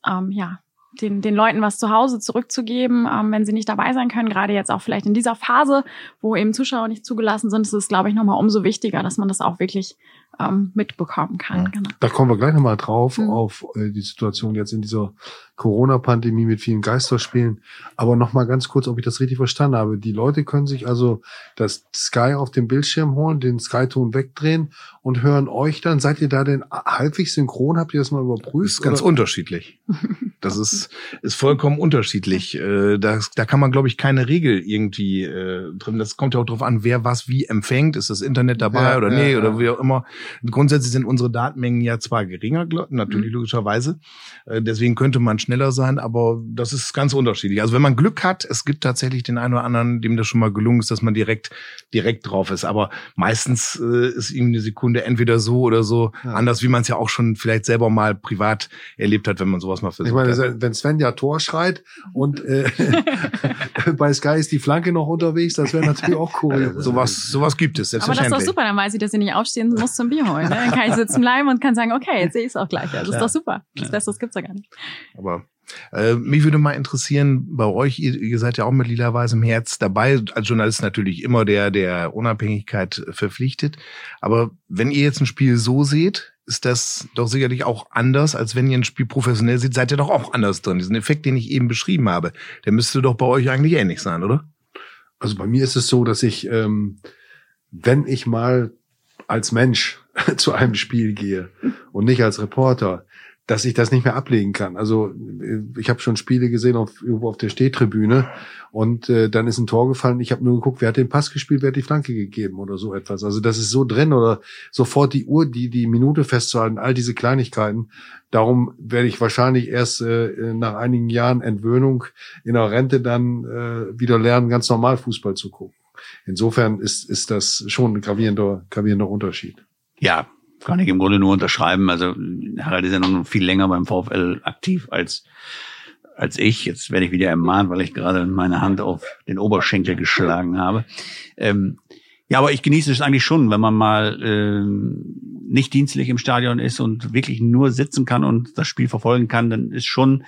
den Leuten was zu Hause zurückzugeben, wenn sie nicht dabei sein können. Gerade jetzt auch vielleicht in dieser Phase, wo eben Zuschauer nicht zugelassen sind, ist es, glaube ich, nochmal umso wichtiger, dass man das auch wirklich mitbekommen kann. Genau. Da kommen wir gleich nochmal drauf, auf die Situation jetzt in dieser Corona-Pandemie mit vielen Geisterspielen. Aber nochmal ganz kurz, ob ich das richtig verstanden habe. Die Leute können sich also das Sky auf dem Bildschirm holen, den Sky-Ton wegdrehen und hören euch dann. Seid ihr da denn halbwegs synchron? Habt ihr das mal überprüft? Das ist ganz unterschiedlich. Das ist vollkommen unterschiedlich. Da kann man, glaube ich, keine Regel irgendwie drin. Das kommt ja auch drauf an, wer was wie empfängt. Ist das Internet dabei oder nee, oder wie auch immer. Grundsätzlich sind unsere Datenmengen ja zwar geringer, natürlich logischerweise. Deswegen könnte man schneller sein, aber das ist ganz unterschiedlich. Also wenn man Glück hat, es gibt tatsächlich den einen oder anderen, dem das schon mal gelungen ist, dass man direkt drauf ist. Aber meistens ist irgendwie eine Sekunde entweder so oder so anders, wie man es ja auch schon vielleicht selber mal privat erlebt hat, wenn man sowas mal versucht. Ich meine, wenn Sven ja Tor schreit und bei Sky ist die Flanke noch unterwegs, das wäre natürlich auch cool. Sowas gibt es, selbstverständlich. Aber das ist doch super, dann weiß ich, dass ich nicht aufstehen muss zum Bier holen. Ne? Dann kann ich sitzen bleiben und kann sagen, okay, jetzt sehe ich es auch gleich. Das ist doch super. Das Besseres gibt's ja gar nicht. Aber mich würde mal interessieren, bei euch, ihr seid ja auch mit lila-weißem Herz dabei, als Journalist natürlich immer der Unabhängigkeit verpflichtet. Aber wenn ihr jetzt ein Spiel so seht, ist das doch sicherlich auch anders, als wenn ihr ein Spiel professionell seht, seid ihr doch auch anders drin. Diesen Effekt, den ich eben beschrieben habe, der müsste doch bei euch eigentlich ähnlich sein, oder? Also bei mir ist es so, dass ich, wenn ich mal als Mensch zu einem Spiel gehe und nicht als Reporter, dass ich das nicht mehr ablegen kann. Also ich habe schon Spiele gesehen irgendwo auf der Stehtribüne und dann ist ein Tor gefallen. Ich habe nur geguckt, wer hat den Pass gespielt, wer hat die Flanke gegeben oder so etwas. Also das ist so drin oder sofort die Uhr, die Minute festzuhalten, all diese Kleinigkeiten. Darum werde ich wahrscheinlich erst nach einigen Jahren Entwöhnung in der Rente dann wieder lernen, ganz normal Fußball zu gucken. Insofern ist das schon ein gravierender Unterschied. Ja, kann ich im Grunde nur unterschreiben. Also Harald ist ja noch viel länger beim VfL aktiv als ich. Jetzt werde ich wieder ermahnt, weil ich gerade meine Hand auf den Oberschenkel geschlagen habe. Ja, aber ich genieße es eigentlich schon, wenn man mal nicht dienstlich im Stadion ist und wirklich nur sitzen kann und das Spiel verfolgen kann, dann ist schon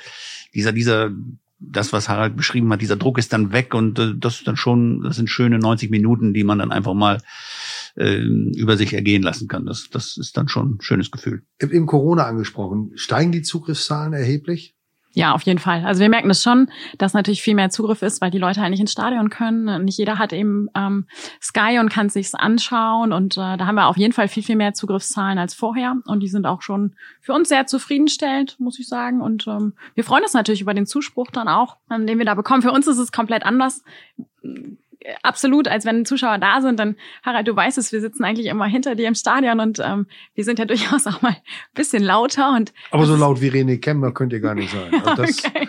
das, was Harald beschrieben hat, dieser Druck ist dann weg und das sind schöne 90 Minuten, die man dann einfach mal über sich ergehen lassen kann. Das ist dann schon ein schönes Gefühl. Ich habe eben Corona angesprochen. Steigen die Zugriffszahlen erheblich? Ja, auf jeden Fall. Also wir merken das schon, dass natürlich viel mehr Zugriff ist, weil die Leute halt nicht ins Stadion können. Nicht jeder hat eben Sky und kann es sich anschauen. Und da haben wir auf jeden Fall viel, viel mehr Zugriffszahlen als vorher. Und die sind auch schon für uns sehr zufriedenstellend, muss ich sagen. Und wir freuen uns natürlich über den Zuspruch dann auch, den wir da bekommen. Für uns ist es komplett anders. Absolut, als wenn Zuschauer da sind, dann, Harald, du weißt es, wir sitzen eigentlich immer hinter dir im Stadion und wir sind ja durchaus auch mal ein bisschen lauter. Aber so laut wie René Kemmler könnt ihr gar nicht sein. Also das, okay.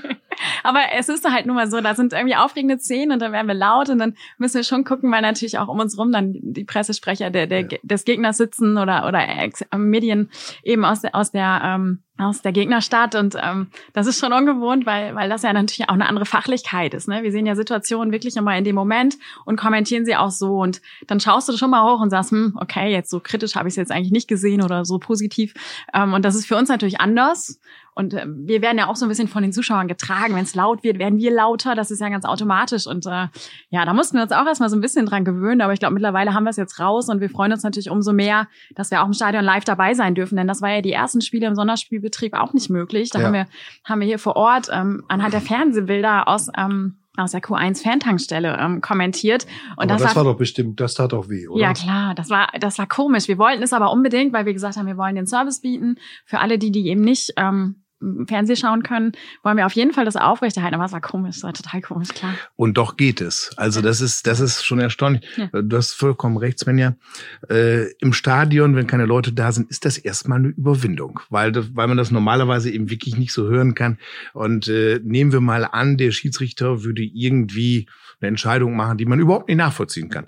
Aber es ist halt nun mal so, da sind irgendwie aufregende Szenen und dann werden wir laut und dann müssen wir schon gucken, weil natürlich auch um uns rum dann die Pressesprecher des Gegners sitzen oder Medien eben aus der Gegnerstadt und das ist schon ungewohnt, weil das ja natürlich auch eine andere Fachlichkeit ist. Ne? Wir sehen ja Situationen wirklich immer in dem Moment und kommentieren sie auch so und dann schaust du schon mal hoch und sagst, okay, jetzt so kritisch habe ich es jetzt eigentlich nicht gesehen oder so positiv und das ist für uns natürlich anders. Und wir werden ja auch so ein bisschen von den Zuschauern getragen. Wenn es laut wird, werden wir lauter. Das ist ja ganz automatisch. Und da mussten wir uns auch erstmal so ein bisschen dran gewöhnen. Aber ich glaube, mittlerweile haben wir es jetzt raus. Und wir freuen uns natürlich umso mehr, dass wir auch im Stadion live dabei sein dürfen. Denn das war ja die ersten Spiele im Sonderspielbetrieb auch nicht möglich. Da haben wir hier vor Ort anhand der Fernsehbilder aus der Q1-Fantankstelle kommentiert. Und aber das war doch bestimmt, das tat doch weh, oder? Ja, klar, das war komisch. Wir wollten es aber unbedingt, weil wir gesagt haben, wir wollen den Service bieten. Für alle, die eben nicht Fernsehen schauen können, wollen wir auf jeden Fall das aufrechterhalten. Aber es war komisch, es war total komisch, klar. Und doch geht es. Also das ist schon erstaunlich. Ja. Du hast vollkommen recht, Svenja. Im Stadion, wenn keine Leute da sind, ist das erstmal eine Überwindung, weil man das normalerweise eben wirklich nicht so hören kann. Und nehmen wir mal an, der Schiedsrichter würde irgendwie eine Entscheidung machen, die man überhaupt nicht nachvollziehen kann.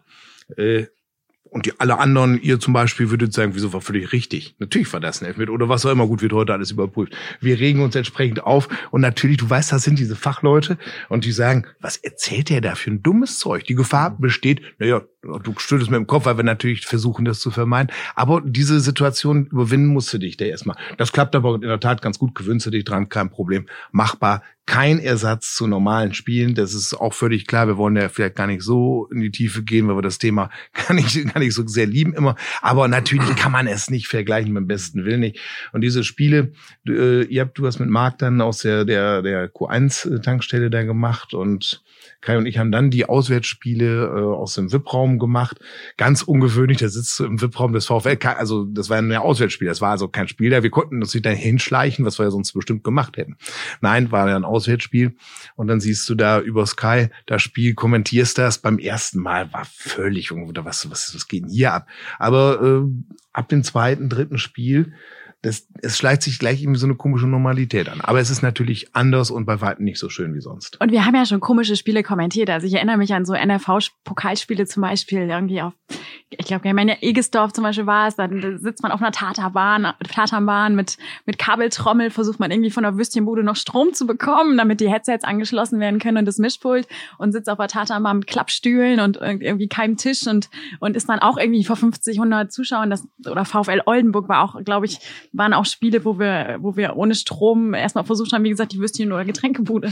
Und alle anderen, ihr zum Beispiel, würdet sagen, wieso war völlig richtig. Natürlich war das ein Elfmeter oder was auch immer, gut, wird heute alles überprüft. Wir regen uns entsprechend auf und natürlich, du weißt, das sind diese Fachleute und die sagen, was erzählt der da für ein dummes Zeug? Die Gefahr besteht, naja, du schüttelst mit dem Kopf, weil wir natürlich versuchen, das zu vermeiden. Aber diese Situation überwinden musst du dich da erstmal. Das klappt aber in der Tat ganz gut, gewöhnst du dich dran, kein Problem, machbar. Kein Ersatz zu normalen Spielen, das ist auch völlig klar. Wir wollen ja vielleicht gar nicht so in die Tiefe gehen, weil wir das Thema gar nicht so sehr lieben immer. Aber natürlich kann man es nicht vergleichen, mit dem besten Willen nicht. Und diese Spiele, du hast mit Marc dann aus der Q1-Tankstelle da gemacht und Kai und ich haben dann die Auswärtsspiele aus dem VIP-Raum gemacht. Ganz ungewöhnlich, da sitzt du im VIP-Raum des VfL. Also das war ein Auswärtsspiel, das war also kein Spiel da. Wir konnten uns nicht da hinschleichen, was wir ja sonst bestimmt gemacht hätten. Nein, war ja ein Auswärtsspiel. Und dann siehst du da über Sky das Spiel, kommentierst das. Beim ersten Mal war völlig irgendwo, was geht denn hier ab? Aber ab dem zweiten, dritten Spiel, es schleicht sich gleich irgendwie so eine komische Normalität an. Aber es ist natürlich anders und bei weitem nicht so schön wie sonst. Und wir haben ja schon komische Spiele kommentiert. Also ich erinnere mich an so NRV-Pokalspiele zum Beispiel irgendwie ich glaube, in Egesdorf zum Beispiel war es, da sitzt man auf einer Tatanbahn mit Kabeltrommel, versucht man irgendwie von der Würstchenbude noch Strom zu bekommen, damit die Headsets angeschlossen werden können und das Mischpult und sitzt auf der Tatanbahn mit Klappstühlen und irgendwie keinem Tisch und ist dann auch irgendwie vor 50, 100 Zuschauern, oder VfL Oldenburg war auch, glaube ich, waren auch Spiele, wo wir ohne Strom erstmal versucht haben, wie gesagt, die Würstchen- oder Getränkebude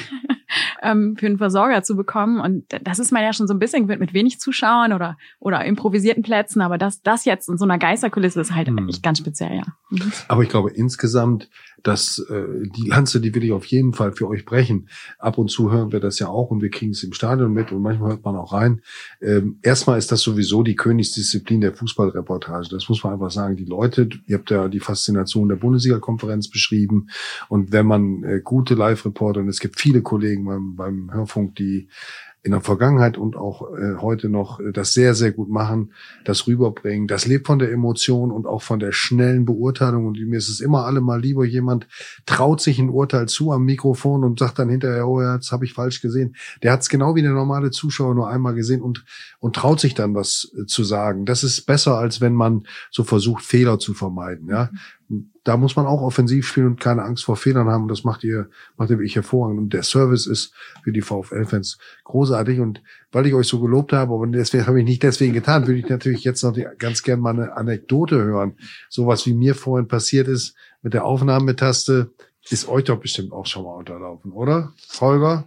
für einen Versorger zu bekommen. Und das ist man ja schon so ein bisschen mit wenig Zuschauern oder improvisierten Plätzen. Aber das jetzt in so einer Geisterkulisse ist halt echt ganz speziell, ja. Mhm. Aber ich glaube insgesamt, dass die Lanze, die will ich auf jeden Fall für euch brechen. Ab und zu hören wir das ja auch und wir kriegen es im Stadion mit und manchmal hört man auch rein. Erstmal ist das sowieso die Königsdisziplin der Fußballreportage. Das muss man einfach sagen. Die Leute, ihr habt ja die Faszination der Bundesliga-Konferenz beschrieben und wenn man gute Live-Reporter, und es gibt viele Kollegen beim Hörfunk, die in der Vergangenheit und auch heute noch das sehr, sehr gut machen, das rüberbringen. Das lebt von der Emotion und auch von der schnellen Beurteilung. Und mir ist es immer allemal lieber, jemand traut sich ein Urteil zu am Mikrofon und sagt dann hinterher, oh ja, das habe ich falsch gesehen. Der hat es genau wie der normale Zuschauer nur einmal gesehen und traut sich dann was zu sagen. Das ist besser, als wenn man so versucht, Fehler zu vermeiden. Ja. Da muss man auch offensiv spielen und keine Angst vor Fehlern haben. Und das macht ihr wirklich hervorragend. Und der Service ist für die VfL-Fans großartig. Und weil ich euch so gelobt habe, aber deswegen habe ich nicht deswegen getan, würde ich natürlich jetzt noch ganz gern mal eine Anekdote hören. Sowas wie mir vorhin passiert ist mit der Aufnahmetaste, ist euch doch bestimmt auch schon mal unterlaufen, oder? Holger?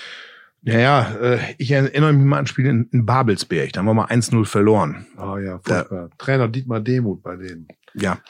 Ja, ich erinnere mich mal an Spiele in Babelsberg. Da haben wir mal 1-0 verloren. Ah ja, furchtbar. Trainer Dietmar Demuth bei denen. Ja.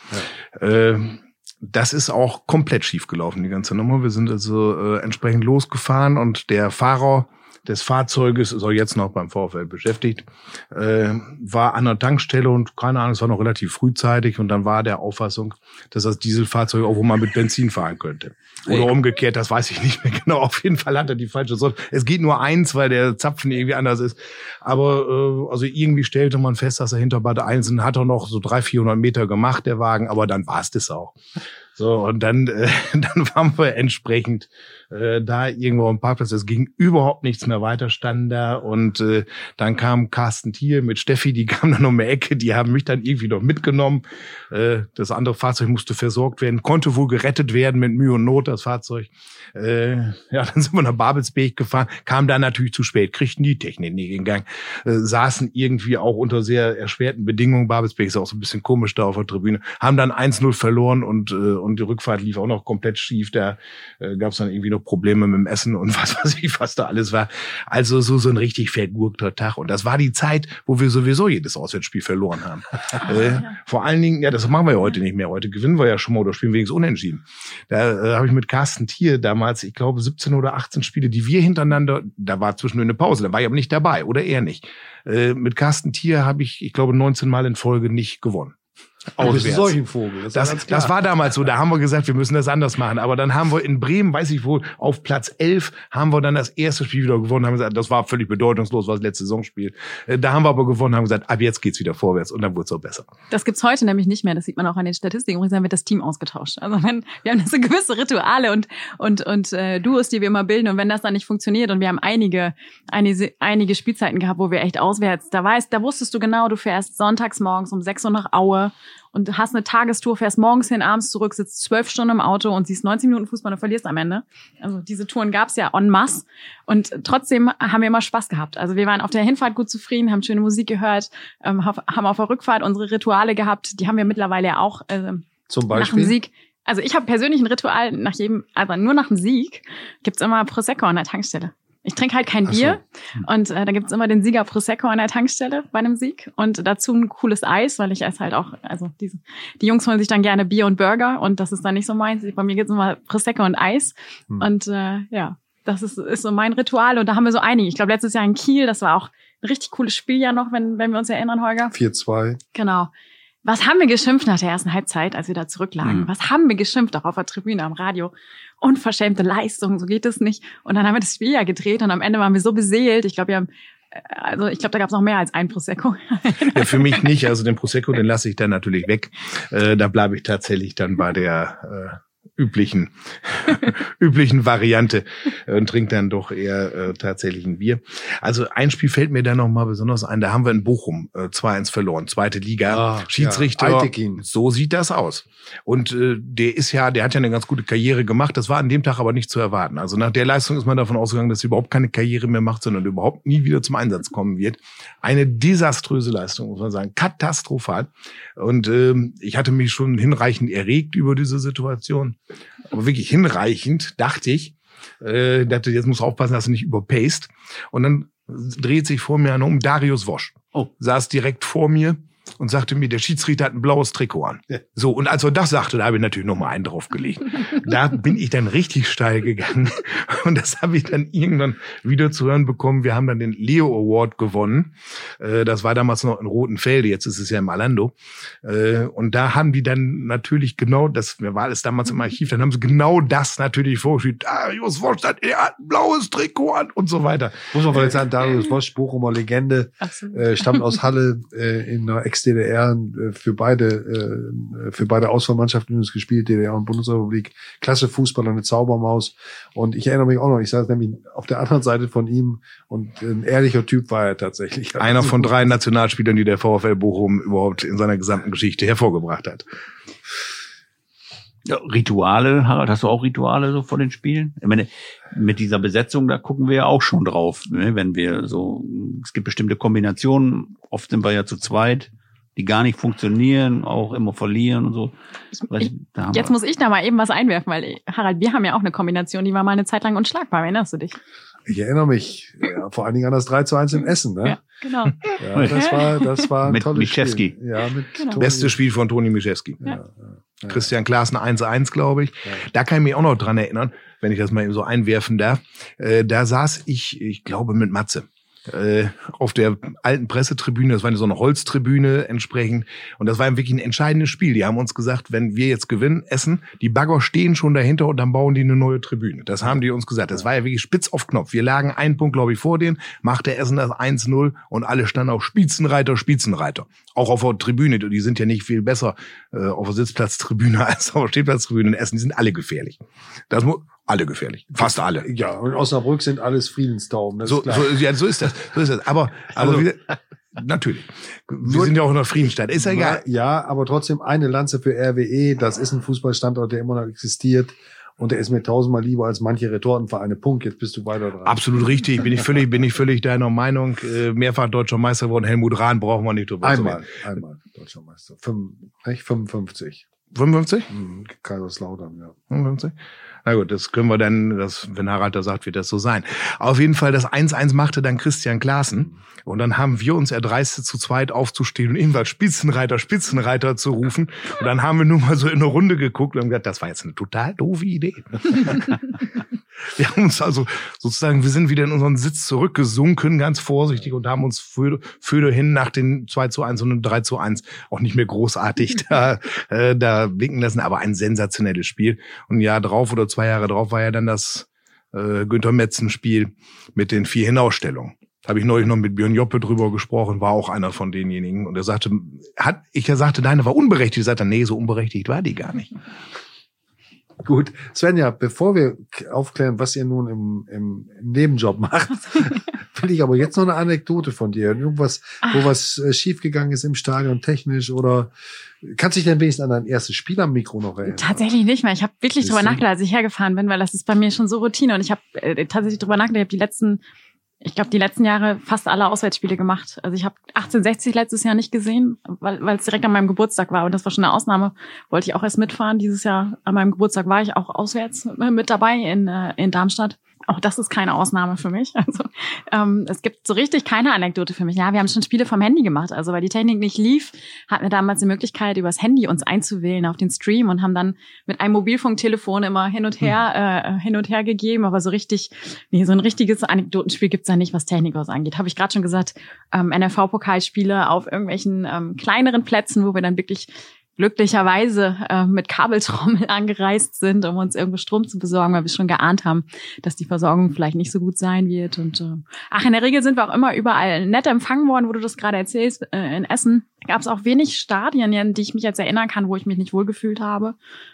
Das ist auch komplett schief gelaufen, die ganze Nummer. Wir sind also entsprechend losgefahren und der Fahrer des Fahrzeuges ist auch jetzt noch beim VfL beschäftigt, war an der Tankstelle und keine Ahnung, es war noch relativ frühzeitig und dann war der Auffassung, dass das Dieselfahrzeug auch wohl mal mit Benzin fahren könnte. Oder umgekehrt, das weiß ich nicht mehr genau. Auf jeden Fall hat er die falsche Sorte. Es geht nur eins, weil der Zapfen irgendwie anders ist. Aber also irgendwie stellte man fest, dass er hinter Bad Einsen hat er noch so 300-400 Meter gemacht, der Wagen, aber dann war es das auch. So, und dann waren wir entsprechend da irgendwo am Parkplatz. Es ging überhaupt nichts mehr weiter, standen da. Und dann kam Carsten Thiel mit Steffi, die kamen dann um die Ecke, die haben mich dann irgendwie noch mitgenommen. Das andere Fahrzeug musste versorgt werden, konnte wohl gerettet werden mit Mühe und Not, das Fahrzeug. Dann sind wir nach Babelsberg gefahren, kamen dann natürlich zu spät, kriegten die Technik nicht in Gang, saßen irgendwie auch unter sehr erschwerten Bedingungen. Babelsberg ist auch so ein bisschen komisch da auf der Tribüne, haben dann 1-0 verloren und die Rückfahrt lief auch noch komplett schief. Da gab es dann irgendwie noch Probleme mit dem Essen und was weiß ich, was da alles war. Also so ein richtig vergurkter Tag. Und das war die Zeit, wo wir sowieso jedes Auswärtsspiel verloren haben. Vor allen Dingen, ja, das machen wir ja heute nicht mehr. Heute gewinnen wir ja schon mal oder spielen wenigstens unentschieden. Da habe ich mit Carsten Thiel damals, ich glaube 17 oder 18 Spiele, die wir hintereinander, da war zwischendurch eine Pause, da war ich aber nicht dabei oder er nicht. Mit Carsten Thiel habe ich glaube 19 Mal in Folge nicht gewonnen. Du bist ein Seuchenvogel. Das war damals so, da haben wir gesagt, wir müssen das anders machen. Aber dann haben wir in Bremen, weiß ich wohl, auf Platz 11 haben wir dann das erste Spiel wieder gewonnen, haben gesagt, das war völlig bedeutungslos, war das letzte Saisonspiel. Da haben wir aber gewonnen, haben gesagt, ab jetzt geht's wieder vorwärts und dann wird's auch besser. Das gibt's heute nämlich nicht mehr, das sieht man auch an den Statistiken. Übrigens haben wir das Team ausgetauscht. Also wir haben so gewisse Rituale und Duos, die wir immer bilden und wenn das dann nicht funktioniert und wir haben einige Spielzeiten gehabt, wo wir echt auswärts, da wusstest du genau, du fährst sonntags morgens um 6 Uhr nach Aue und hast eine Tagestour, fährst morgens hin, abends zurück, sitzt 12 Stunden im Auto und siehst 90 Minuten Fußball und verlierst am Ende. Also diese Touren gab's ja en masse und trotzdem haben wir immer Spaß gehabt. Also wir waren auf der Hinfahrt gut zufrieden, haben schöne Musik gehört, haben auf der Rückfahrt unsere Rituale gehabt, die haben wir mittlerweile ja auch zum Beispiel? Nach dem Sieg. Also ich habe persönlich ein Ritual nur nach dem Sieg gibt's immer Prosecco an der Tankstelle. Ich trinke halt kein Bier und da gibt's immer den Sieger Prosecco an der Tankstelle bei einem Sieg und dazu ein cooles Eis, weil ich esse halt auch, also die Jungs holen sich dann gerne Bier und Burger und das ist dann nicht so meins. Bei mir gibt's immer Prosecco und Eis und das ist so mein Ritual und da haben wir so einige. Ich glaube letztes Jahr in Kiel, das war auch ein richtig cooles Spiel ja noch, wenn wir uns erinnern, Holger. 4-2. Genau. Was haben wir geschimpft nach der ersten Halbzeit, als wir da zurücklagen? Was haben wir geschimpft, auch auf der Tribüne am Radio? Unverschämte Leistung, so geht es nicht. Und dann haben wir das Spiel ja gedreht und am Ende waren wir so beseelt. Ich glaube, da gab es noch mehr als ein Prosecco. Ja, für mich nicht. Also den Prosecco, den lasse ich dann natürlich weg. Da bleibe ich tatsächlich dann bei der üblichen Variante und trinkt dann doch eher tatsächlich ein Bier. Also ein Spiel fällt mir da noch mal besonders ein. Da haben wir in Bochum 2-1 verloren, zweite Liga. Schiedsrichter, so sieht das aus. Und der hat ja eine ganz gute Karriere gemacht. Das war an dem Tag aber nicht zu erwarten. Also nach der Leistung ist man davon ausgegangen, dass er überhaupt keine Karriere mehr macht, sondern überhaupt nie wieder zum Einsatz kommen wird. Eine desaströse Leistung, muss man sagen. Katastrophal. Und ich hatte mich schon hinreichend erregt über diese Situation. Aber wirklich hinreichend, dachte ich. Jetzt musst du aufpassen, dass du nicht überpaced. Und dann dreht sich vor mir einer um, Darius Wosch. Saß direkt vor mir und sagte mir, der Schiedsrichter hat ein blaues Trikot an. Ja. So, und als er das sagte, da habe ich natürlich noch mal einen draufgelegt. Da bin ich dann richtig steil gegangen. Und das habe ich dann irgendwann wieder zu hören bekommen. Wir haben dann den Leo Award gewonnen. Das war damals noch in Rotenfelde, jetzt ist es ja im Alando. Und da haben die dann natürlich genau, das war alles damals im Archiv, dann haben sie genau das natürlich vorgeschrieben. Darius Wosch hat ein blaues Trikot an und so weiter. Muss man vielleicht sagen, Darius Wosch, Bochumer Legende, stammt aus Halle in einer Ex-DDR, für beide Auswahlmannschaften übrigens gespielt, DDR und Bundesrepublik. Klasse Fußballer, eine Zaubermaus. Und ich erinnere mich auch noch, ich saß nämlich auf der anderen Seite von ihm und ein ehrlicher Typ war er tatsächlich. Einer von 3 Nationalspielern, die der VfL Bochum überhaupt in seiner gesamten Geschichte hervorgebracht hat. Ja, Rituale, Harald, hast du auch Rituale so vor den Spielen? Ich meine, mit dieser Besetzung, da gucken wir ja auch schon drauf, ne? Wenn wir so, es gibt bestimmte Kombinationen, oft sind wir ja zu zweit, die gar nicht funktionieren, auch immer verlieren und so. Jetzt muss ich da mal eben was einwerfen, weil, Harald, wir haben ja auch eine Kombination, die war mal eine Zeit lang unschlagbar, erinnerst du dich? Ich erinnere mich vor allen Dingen an das 3-1 in Essen, ne? Ja, genau. Ja, das war ein mit tolles Mischewski. Spiel. Ja, mit Genau. Bestes Spiel von Toni Mischewski. Ja. Christian Klaassen 1-1, glaube ich. Ja. Da kann ich mich auch noch dran erinnern, wenn ich das mal eben so einwerfen darf. Da saß ich glaube mit Matze. Auf der alten Pressetribüne, das war so eine Holztribüne entsprechend, und das war wirklich ein entscheidendes Spiel. Die haben uns gesagt, wenn wir jetzt gewinnen, Essen, die Bagger stehen schon dahinter und dann bauen die eine neue Tribüne. Das haben die uns gesagt. Das war ja wirklich spitz auf Knopf. Wir lagen einen Punkt, glaube ich, vor denen, machte Essen das 1-0 und alle standen auf Spitzenreiter. Auch auf der Tribüne, die sind ja nicht viel besser auf der Sitzplatztribüne als auf der Stehplatztribüne in Essen, die sind alle gefährlich. alle gefährlich. Fast alle. Ja, und Osnabrück sind alles Friedenstauben. So ist das. Aber natürlich. Wir sind ja auch in der Friedensstadt. Ist ja egal. Ja, aber trotzdem eine Lanze für RWE. Das ist ein Fußballstandort, der immer noch existiert. Und der ist mir tausendmal lieber als manche Retortenvereine. Punkt. Jetzt bist du weiter dran. Absolut richtig. Bin ich völlig deiner Meinung. Mehrfach deutscher Meister geworden. Helmut Rahn brauchen wir nicht drüber zu reden. Einmal deutscher Meister. 55. 55? Kaiserslautern, ja. 55? Na gut, das können wir dann, wenn Harald da sagt, wird das so sein. Auf jeden Fall, das 1-1 machte dann Christian Klaassen. Und dann haben wir uns erdreistet, zu zweit aufzustehen und ebenfalls Spitzenreiter zu rufen. Und dann haben wir nur mal so in eine Runde geguckt und haben gesagt, das war jetzt eine total doofe Idee. Wir haben uns also sozusagen, wir sind wieder in unseren Sitz zurückgesunken, ganz vorsichtig, und haben uns für hin nach den 2-1 und 3-1 auch nicht mehr großartig da blicken lassen. Aber ein sensationelles Spiel. Und ein Jahr drauf oder 2 Jahre drauf war ja dann das Günther Metzen-Spiel mit den 4 Hinausstellungen. Da habe ich neulich noch mit Björn Joppe drüber gesprochen, war auch einer von denjenigen. Und er sagte, deine war unberechtigt. Ich sagte, nee, so unberechtigt war die gar nicht. Gut, Svenja, bevor wir aufklären, was ihr nun im Nebenjob macht, will ich aber jetzt noch eine Anekdote von dir. Irgendwas, wo was schiefgegangen ist im Stadion technisch, oder kannst du dich denn wenigstens an dein erstes Spiel am Mikro noch erinnern? Tatsächlich nicht mehr. Ich habe wirklich drüber nachgedacht, als ich hergefahren bin, weil das ist bei mir schon so Routine. Und ich habe tatsächlich drüber nachgedacht, ich habe die letzten Jahre fast alle Auswärtsspiele gemacht. Also ich habe 1860 letztes Jahr nicht gesehen, weil es direkt an meinem Geburtstag war. Und das war schon eine Ausnahme. Wollte ich auch erst mitfahren. Dieses Jahr an meinem Geburtstag war ich auch auswärts mit dabei in Darmstadt. Auch das ist keine Ausnahme für mich. Also es gibt so richtig keine Anekdote für mich. Ja, wir haben schon Spiele vom Handy gemacht. Also weil die Technik nicht lief, hatten wir damals die Möglichkeit, übers Handy uns einzuwählen auf den Stream und haben dann mit einem Mobilfunktelefon immer hin und her gegeben. Aber so ein richtiges Anekdotenspiel gibt's da nicht, was Technik aus angeht. Habe ich gerade schon gesagt, NRV-Pokalspiele auf irgendwelchen kleineren Plätzen, wo wir dann wirklich glücklicherweise mit Kabeltrommel angereist sind, um uns irgendwo Strom zu besorgen, weil wir schon geahnt haben, dass die Versorgung vielleicht nicht so gut sein wird. Und in der Regel sind wir auch immer überall nett empfangen worden, wo du das gerade erzählst. In Essen gab es auch wenig Stadien, an die ich mich jetzt erinnern kann, wo ich mich nicht wohlgefühlt habe.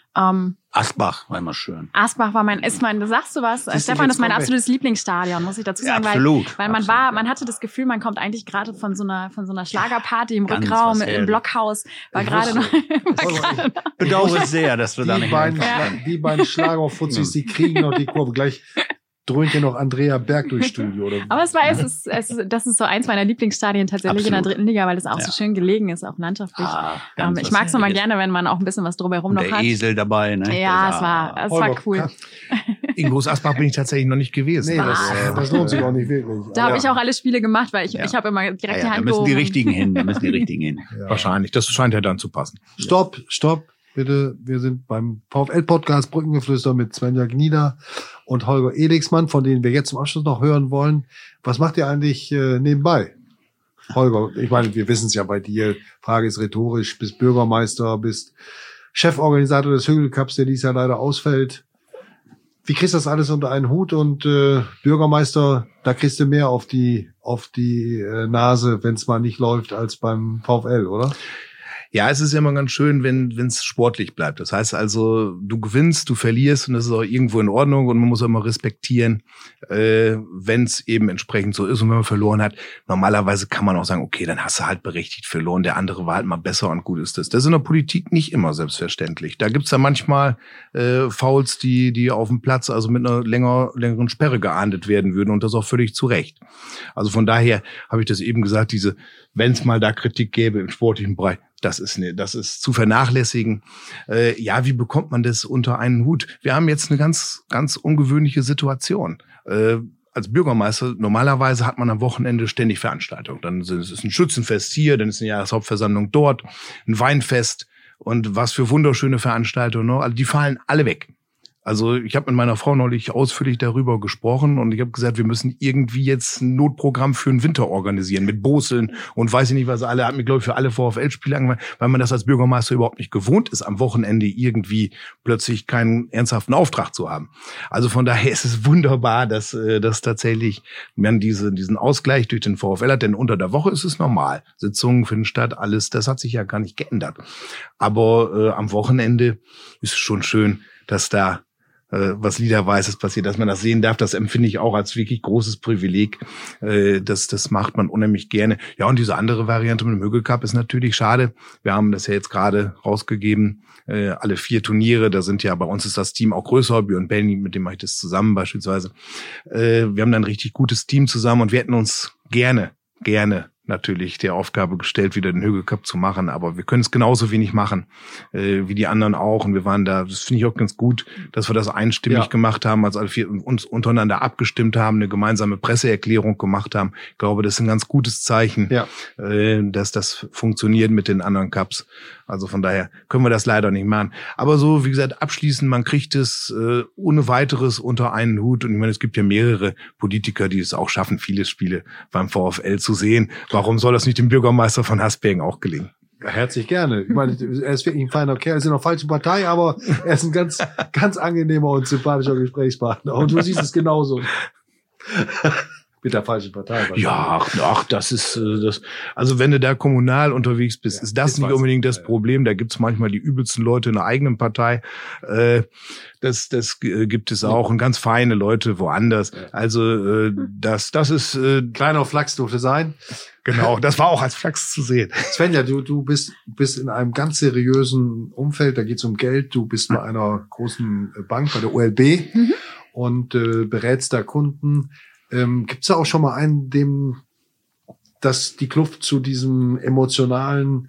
Asbach war immer schön. Asbach war du sagst du was? Stefan, das ist mein absolutes Lieblingsstadion, muss ich dazu sagen, ja, weil man hatte das Gefühl, man kommt eigentlich gerade von so einer Schlagerparty im Rückraum im Blockhaus, war gerade noch. Bedauere sehr, dass du da nicht die beiden Schlagerfuzzis, die kriegen noch die Kurve. Gleich dröhnt ja noch Andrea Berg durchs Studio. Oder? Aber das ist so eins meiner Lieblingsstadien tatsächlich in der 3. Liga, weil es auch so schön gelegen ist, auch landschaftlich. Ich mag es nochmal gerne, wenn man auch ein bisschen was drumherum noch hat. Der Esel dabei, ne? Ja, es war cool. In Groß Asbach bin ich tatsächlich noch nicht gewesen. Nee, das lohnt sich auch nicht wirklich. Da habe ich auch alle Spiele gemacht, weil ich habe immer direkt die Hand gehoben. Da müssen die Richtigen hin. Ja. Wahrscheinlich. Das scheint ja dann zu passen. Stopp. Bitte, wir sind beim VfL-Podcast Brückengeflüster mit Svenja Gnieder und Holger Elixmann, von denen wir jetzt zum Abschluss noch hören wollen. Was macht ihr eigentlich nebenbei? Holger, ich meine, wir wissen es ja bei dir. Frage ist rhetorisch. Bist Bürgermeister, bist Cheforganisator des Hügelcups, der dies Jahr leider ausfällt. Wie kriegst du das alles unter einen Hut? Und Bürgermeister, da kriegst du mehr auf die Nase, wenn es mal nicht läuft, als beim VfL, oder? Ja, es ist ja immer ganz schön, wenn es sportlich bleibt. Das heißt also, du gewinnst, du verlierst, und das ist auch irgendwo in Ordnung, und man muss auch immer respektieren, wenn es eben entsprechend so ist. Und wenn man verloren hat, normalerweise kann man auch sagen, okay, dann hast du halt berechtigt verloren, der andere war halt mal besser und gut ist das. Das ist in der Politik nicht immer selbstverständlich. Da gibt's ja manchmal Fouls, die auf dem Platz also mit einer längeren Sperre geahndet werden würden, und das auch völlig zu Recht. Also von daher habe ich das eben gesagt, wenn es mal da Kritik gäbe im sportlichen Bereich, das ist zu vernachlässigen. Wie bekommt man das unter einen Hut? Wir haben jetzt eine ganz, ganz ungewöhnliche Situation. Als Bürgermeister, normalerweise hat man am Wochenende ständig Veranstaltungen. Dann ist es ein Schützenfest hier, dann ist eine Jahreshauptversammlung dort, ein Weinfest und was für wunderschöne Veranstaltungen. Also die fallen alle weg. Also ich habe mit meiner Frau neulich ausführlich darüber gesprochen, und ich habe gesagt, wir müssen irgendwie jetzt ein Notprogramm für den Winter organisieren mit Boseln und weiß ich nicht was. Hat mir, glaube ich, für alle VfL-Spiele angefangen, weil man das als Bürgermeister überhaupt nicht gewohnt ist, am Wochenende irgendwie plötzlich keinen ernsthaften Auftrag zu haben. Also von daher ist es wunderbar, dass tatsächlich man diesen Ausgleich durch den VfL hat, denn unter der Woche ist es normal. Sitzungen finden statt, alles, das hat sich ja gar nicht geändert. Aber am Wochenende ist es schon schön, dass da was Liederweißes passiert, dass man das sehen darf, das empfinde ich auch als wirklich großes Privileg. Das macht man unheimlich gerne. Ja, und diese andere Variante mit dem Hügelcup ist natürlich schade. Wir haben das ja jetzt gerade rausgegeben, alle 4 Turniere. Da sind ja, bei uns ist das Team auch größer, Björn Benny, mit dem mache ich das zusammen beispielsweise. Wir haben da ein richtig gutes Team zusammen und wir hätten uns gerne natürlich der Aufgabe gestellt, wieder den Hügelcup zu machen, aber wir können es genauso wenig machen wie die anderen auch, und wir waren da, das finde ich auch ganz gut, dass wir das einstimmig gemacht haben, als alle 4 uns untereinander abgestimmt haben, eine gemeinsame Presseerklärung gemacht haben. Ich glaube, das ist ein ganz gutes Zeichen, dass das funktioniert mit den anderen Cups. Also von daher können wir das leider nicht machen. Aber so, wie gesagt, abschließend, man kriegt es ohne weiteres unter einen Hut. Und ich meine, es gibt ja mehrere Politiker, die es auch schaffen, viele Spiele beim VfL zu sehen. Warum soll das nicht dem Bürgermeister von Hasbergen auch gelingen? Ja, herzlich gerne. Ich meine, er ist wirklich ein feiner Kerl, er ist in der falschen Partei, aber er ist ein ganz, ganz angenehmer und sympathischer Gesprächspartner. Und du siehst es genauso. Mit der falschen Partei. Ja, ach, das ist das. Also wenn du da kommunal unterwegs bist, ist das nicht unbedingt das Problem. Da gibt's manchmal die übelsten Leute in der eigenen Partei. Das gibt es auch, und ganz feine Leute woanders. Also das ist kleiner Flachs durfte sein. Genau, das war auch als Flachs zu sehen. Svenja, du bist in einem ganz seriösen Umfeld. Da geht's um Geld. Du bist bei einer großen Bank, bei der OLB, und berätst da Kunden. Gibt's da auch schon mal einen, dass die Kluft zu dieser emotionalen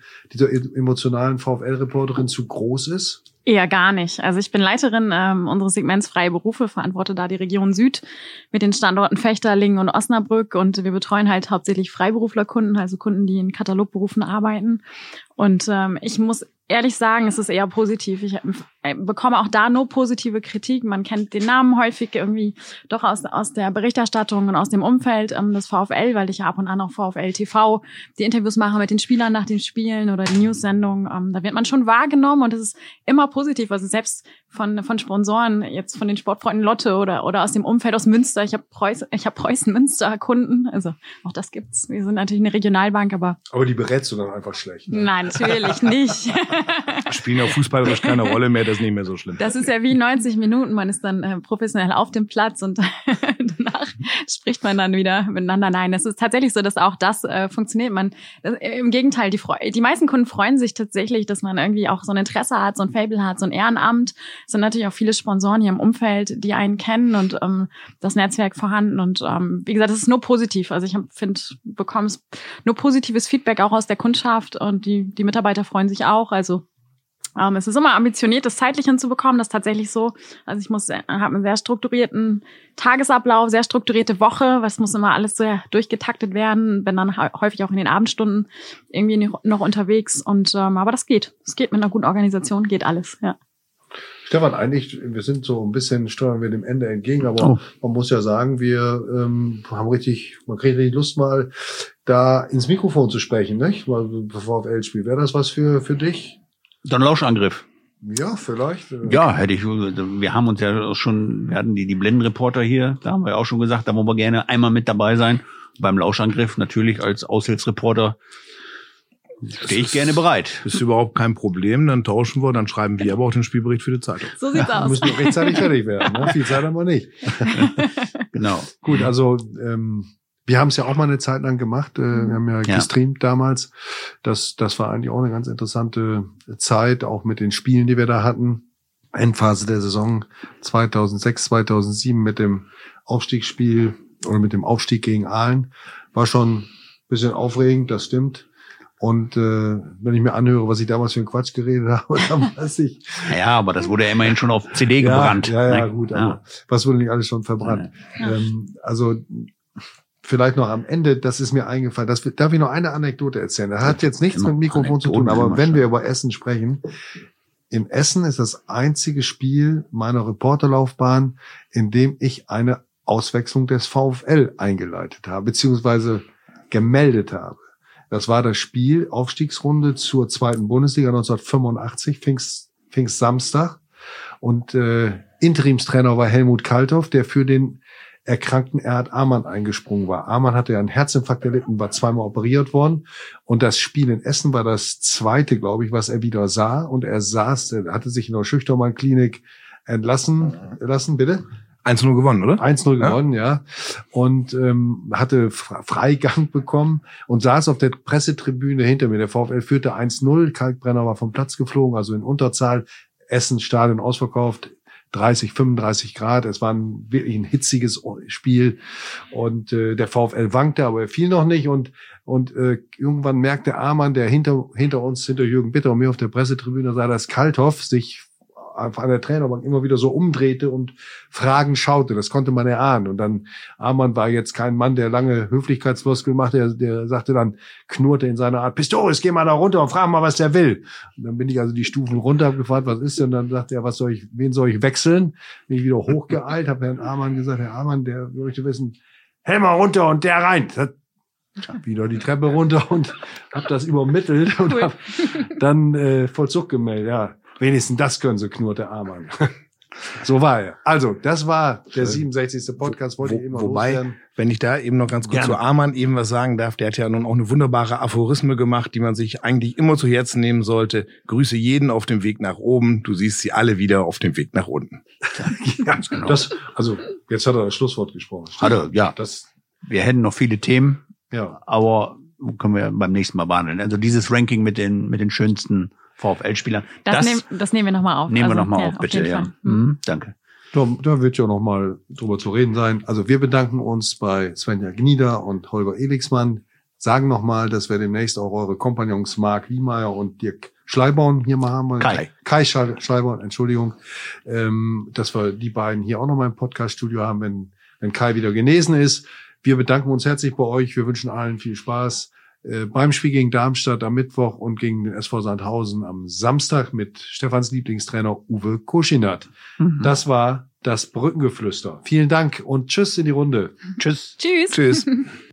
VfL-Reporterin zu groß ist? Eher gar nicht. Also ich bin Leiterin unseres Segments Freie Berufe, verantworte da die Region Süd mit den Standorten Vechterlingen und Osnabrück, und wir betreuen halt hauptsächlich Freiberuflerkunden, also Kunden, die in Katalogberufen arbeiten. Und ich muss ehrlich sagen, es ist eher positiv. Ich bekomme auch da nur positive Kritik. Man kennt den Namen häufig irgendwie doch aus der Berichterstattung und aus dem Umfeld des VfL, weil ich ja ab und an auch VfL TV die Interviews mache mit den Spielern nach den Spielen oder die News-Sendungen. Da wird man schon wahrgenommen, und es ist immer positiv. Also selbst von Sponsoren, jetzt von den Sportfreunden Lotte oder aus dem Umfeld aus Münster. Ich habe Preußen-Münster-Kunden. Also auch das gibt's. Wir sind natürlich eine Regionalbank, aber die berätst du dann einfach schlecht. Ne? Nein, natürlich nicht. Spielen ja fußballerisch keine Rolle mehr, das ist nicht mehr so schlimm. Das ist ja wie 90 Minuten, man ist dann professionell auf dem Platz, und danach spricht man dann wieder miteinander. Nein, es ist tatsächlich so, dass auch das funktioniert. Im Gegenteil, die meisten Kunden freuen sich tatsächlich, dass man irgendwie auch so ein Interesse hat, so ein Faible hat, so ein Ehrenamt. Es sind natürlich auch viele Sponsoren hier im Umfeld, die einen kennen, und das Netzwerk vorhanden. Und wie gesagt, es ist nur positiv. Also ich bekomme nur positives Feedback auch aus der Kundschaft, und die Mitarbeiter freuen sich auch. Also es ist immer ambitioniert, das zeitlich hinzubekommen. Das ist tatsächlich so. Also ich habe einen sehr strukturierten Tagesablauf, sehr strukturierte Woche. Was muss immer alles sehr durchgetaktet werden. Bin dann häufig auch in den Abendstunden irgendwie noch unterwegs. Und aber das geht. Es geht mit einer guten Organisation, geht alles. Ja. Stefan, eigentlich, wir sind so ein bisschen, steuern wir dem Ende entgegen, aber man muss ja sagen, man kriegt richtig Lust, mal da ins Mikrofon zu sprechen, nicht? Mal VfL-Spiel. Wäre das was für dich? Dann Lauschangriff. Ja, vielleicht. Ja, wir hatten die Blindenreporter hier, da haben wir ja auch schon gesagt, da wollen wir gerne einmal mit dabei sein. Beim Lauschangriff natürlich als Aushilfsreporter stehe ich gerne bereit. Ist überhaupt kein Problem, dann tauschen wir, dann schreiben wir aber auch den Spielbericht für die Zeitung. So sieht's aus. Müssen wir rechtzeitig fertig werden, ne? Viel Zeit haben wir nicht. Genau. Gut, also wir haben es ja auch mal eine Zeit lang gemacht. Wir haben ja gestreamt damals. Das war eigentlich auch eine ganz interessante Zeit, auch mit den Spielen, die wir da hatten. Endphase der Saison 2006, 2007 mit dem Aufstiegsspiel oder mit dem Aufstieg gegen Aalen. War schon ein bisschen aufregend, das stimmt. Und wenn ich mir anhöre, was ich damals für einen Quatsch geredet habe, dann weiß ich. Ja, aber das wurde ja immerhin schon auf CD gebrannt. Ja, gut, aber was wurde nicht alles schon verbrannt? Ja. Also vielleicht noch am Ende, das ist mir eingefallen, darf ich noch eine Anekdote erzählen? Das hat jetzt nichts mit Mikrofon zu tun, aber wenn wir über Essen sprechen, in Essen ist das einzige Spiel meiner Reporterlaufbahn, in dem ich eine Auswechslung des VfL eingeleitet habe, beziehungsweise gemeldet habe. Das war das Spiel, Aufstiegsrunde zur 2. Bundesliga 1985, Pfingstsamstag. Und Interimstrainer war Helmut Kalthoff, der für den erkrankten Erhard Amann eingesprungen war. Amann hatte ja einen Herzinfarkt erlitten, war zweimal operiert worden. Und das Spiel in Essen war das zweite, glaube ich, was er wieder sah. Und er hatte sich in der Schüchtermann-Klinik entlassen, bitte? 1-0 gewonnen, oder? 1-0 gewonnen, ja. Und hatte Freigang bekommen und saß auf der Pressetribüne hinter mir. Der VfL führte 1-0. Kalkbrenner war vom Platz geflogen, also in Unterzahl. Essen, Stadion ausverkauft. 30, 35 Grad. Es war wirklich ein hitziges Spiel. Und der VfL wankte, aber er fiel noch nicht. Und irgendwann merkte Amann, der hinter uns, hinter Jürgen Bitter und mir auf der Pressetribüne sah, dass Kalthoff sich an der Trainerbank immer wieder so umdrehte und Fragen schaute. Das konnte man erahnen. Und dann, Amann war jetzt kein Mann, der lange Höflichkeitsfloskel machte. Der sagte dann, knurrte in seiner Art, Pistorius, geh mal da runter und frag mal, was der will. Und dann bin ich also die Stufen runter, hab gefragt, was ist denn? Und dann sagte er, wen soll ich wechseln? Bin ich wieder hochgeeilt, habe Herrn Amann gesagt, Herr Amann, der möchte wissen, Helmer runter und der rein. Wieder die Treppe runter und hab das übermittelt und hab dann Vollzug gemeldet, ja. Wenigstens das können sie, knurrte Amann. So war er. Also, das war der 67. Podcast. Wollte ich eben noch loswerden. Wenn ich da eben noch ganz kurz zu Amann eben was sagen darf, der hat ja nun auch eine wunderbare Aphorisme gemacht, die man sich eigentlich immer zu Herzen nehmen sollte. Grüße jeden auf dem Weg nach oben, du siehst sie alle wieder auf dem Weg nach unten. Ja, genau. Also, jetzt hat er das Schlusswort gesprochen. Ja. Wir hätten noch viele Themen, aber können wir beim nächsten Mal behandeln. Also dieses Ranking mit den schönsten VfL-Spielern. Das nehmen wir nochmal auf. Nehmen wir nochmal auf, bitte. Ja. Danke. Da wird ja noch mal drüber zu reden sein. Also wir bedanken uns bei Svenja Gnieder und Holger Elixmann. Sagen nochmal, dass wir demnächst auch eure Kompagnons Marc Wiemeyer und Dirk Schleiborn hier mal haben. Kai Schleiborn, Entschuldigung. Dass wir die beiden hier auch nochmal im Podcast-Studio haben, wenn Kai wieder genesen ist. Wir bedanken uns herzlich bei euch. Wir wünschen allen viel Spaß beim Spiel gegen Darmstadt am Mittwoch und gegen den SV Sandhausen am Samstag mit Stefans Lieblingstrainer Uwe Koschinat. Das war das Brückengeflüster. Vielen Dank und tschüss in die Runde. Tschüss. Tschüss. Tschüss.